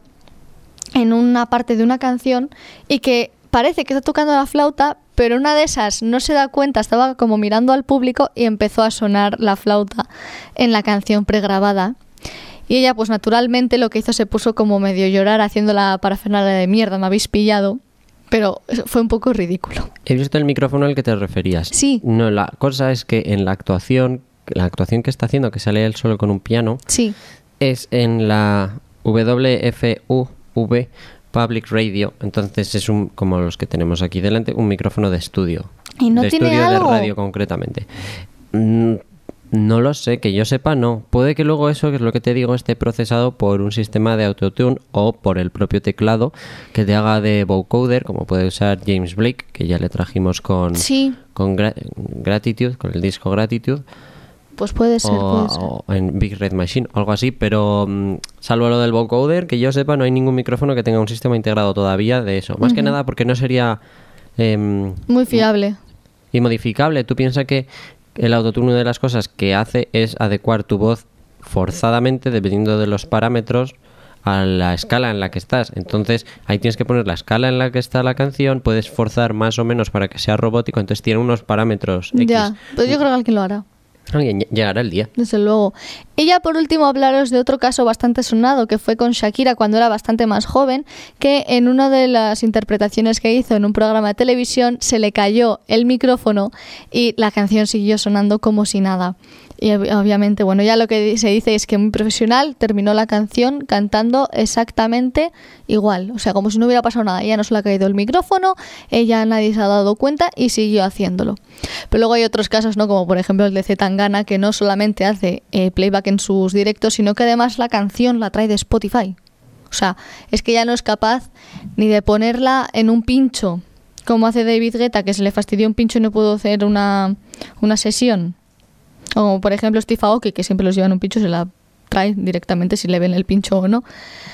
en una parte de una canción y que parece que está tocando la flauta, pero una de esas no se da cuenta, estaba como mirando al público y empezó a sonar la flauta en la canción pregrabada. Y ella, pues naturalmente, lo que hizo se puso como medio llorar haciendo la parafernalia de mierda, me habéis pillado. Pero fue un poco ridículo. He visto el micrófono al que te referías. Sí. No, la cosa es que en la actuación, la actuación que está haciendo, que sale él solo con un piano, Sí. es en la W F U V Public Radio. Entonces es un, como los que tenemos aquí delante, un micrófono de estudio. ¿Y no de tiene estudio algo? de radio concretamente. Mm, No lo sé, que yo sepa no. Puede que luego eso, que es lo que te digo, esté procesado por un sistema de autotune o por el propio teclado que te haga de vocoder, como puede usar James Blake, que ya le trajimos con, Sí. con Gra- Gratitude, con el disco Gratitude. pues puede ser, o, puede ser. o en Big Red Machine o algo así, pero mm, salvo lo del vocoder, que yo sepa, no hay ningún micrófono que tenga un sistema integrado todavía de eso. Más uh-huh. que nada porque no sería... Eh, muy fiable. Y modificable. Tú piensas que el autotune, una de las cosas que hace es adecuar tu voz forzadamente, dependiendo de los parámetros, a la escala en la que estás. Entonces ahí tienes que poner la escala en la que está la canción, puedes forzar más o menos para que sea robótico, entonces tiene unos parámetros X. Ya, pues yo creo que alguien lo hará. Alguien llegará el día. Desde luego. Y ya por último hablaros de otro caso bastante sonado que fue con Shakira cuando era bastante más joven, que en una de las interpretaciones que hizo en un programa de televisión se le cayó el micrófono y la canción siguió sonando como si nada. Y obviamente, bueno, ya lo que se dice es que muy profesional, terminó la canción cantando exactamente igual, o sea, como si no hubiera pasado nada. Ella no se le ha caído el micrófono, ella nadie se ha dado cuenta y siguió haciéndolo. Pero luego hay otros casos, ¿no? Como por ejemplo el de Zetangana, que no solamente hace eh, playback en sus directos, sino que además la canción la trae de Spotify. O sea, es que ya no es capaz ni de ponerla en un pincho, como hace David Guetta, que se le fastidió un pincho y no pudo hacer una, una sesión. O por ejemplo Steve Aoki, que siempre los lleva en un pincho, se la trae directamente si le ven el pincho o no.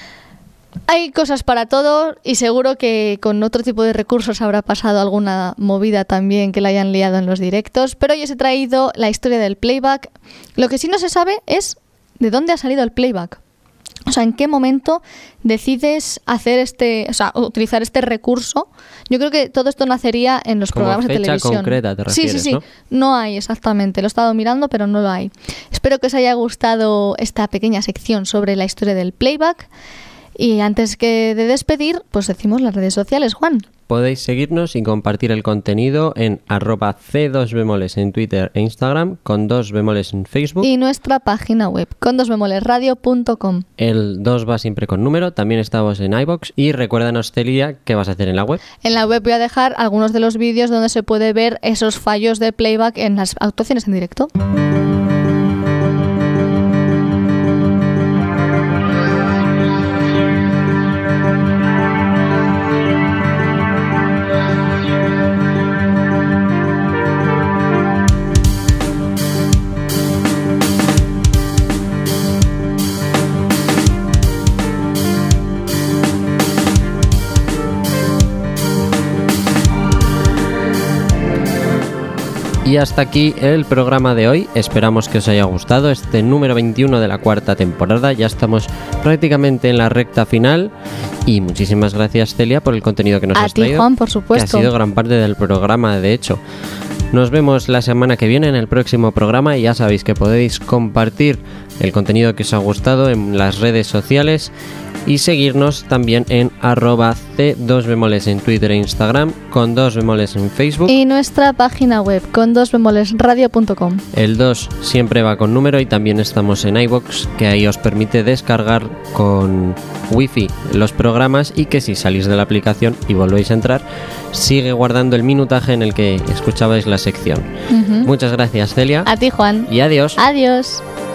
Hay cosas para todo y seguro que con otro tipo de recursos habrá pasado alguna movida también que la hayan liado en los directos, pero hoy os he traído la historia del playback. Lo que sí no se sabe es de dónde ha salido el playback. O sea, ¿en qué momento decides hacer este, o sea, utilizar este recurso? Yo creo que todo esto nacería en los Como programas de fecha televisión. concreta, te refieres, sí, sí, sí. ¿no? No hay, exactamente. Lo he estado mirando, pero no lo hay. Espero que os haya gustado esta pequeña sección sobre la historia del playback. Y antes que de despedir, pues decimos las redes sociales, Juan. Podéis seguirnos y compartir el contenido en arroba c dos bemoles en Twitter e Instagram, con dos bemoles en Facebook. Y nuestra página web, con dos bemoles radio punto com. El dos va siempre con número, también estamos en iVoox. Y recuérdanos, Celia, ¿qué vas a hacer en la web? En la web voy a dejar algunos de los vídeos donde se puede ver esos fallos de playback en las actuaciones en directo. Y hasta aquí el programa de hoy. Esperamos que os haya gustado este número veintiuno de la cuarta temporada. Ya estamos prácticamente en la recta final. Y muchísimas gracias, Celia, por el contenido que nos a has ti, traído. Juan, por supuesto. Que ha sido gran parte del programa, de hecho. Nos vemos la semana que viene en el próximo programa y ya sabéis que podéis compartir el contenido que os ha gustado en las redes sociales y seguirnos también en arroba c dos bemoles en Twitter e Instagram, con dos bemoles en Facebook. Y nuestra página web, con dos bemoles radio punto com. El dos siempre va con número y también estamos en iVoox, que ahí os permite descargar con wifi los programas y que si salís de la aplicación y volvéis a entrar, sigue guardando el minutaje en el que escuchabais la sección. Uh-huh. Muchas gracias, Celia. A ti, Juan. Y adiós. Adiós.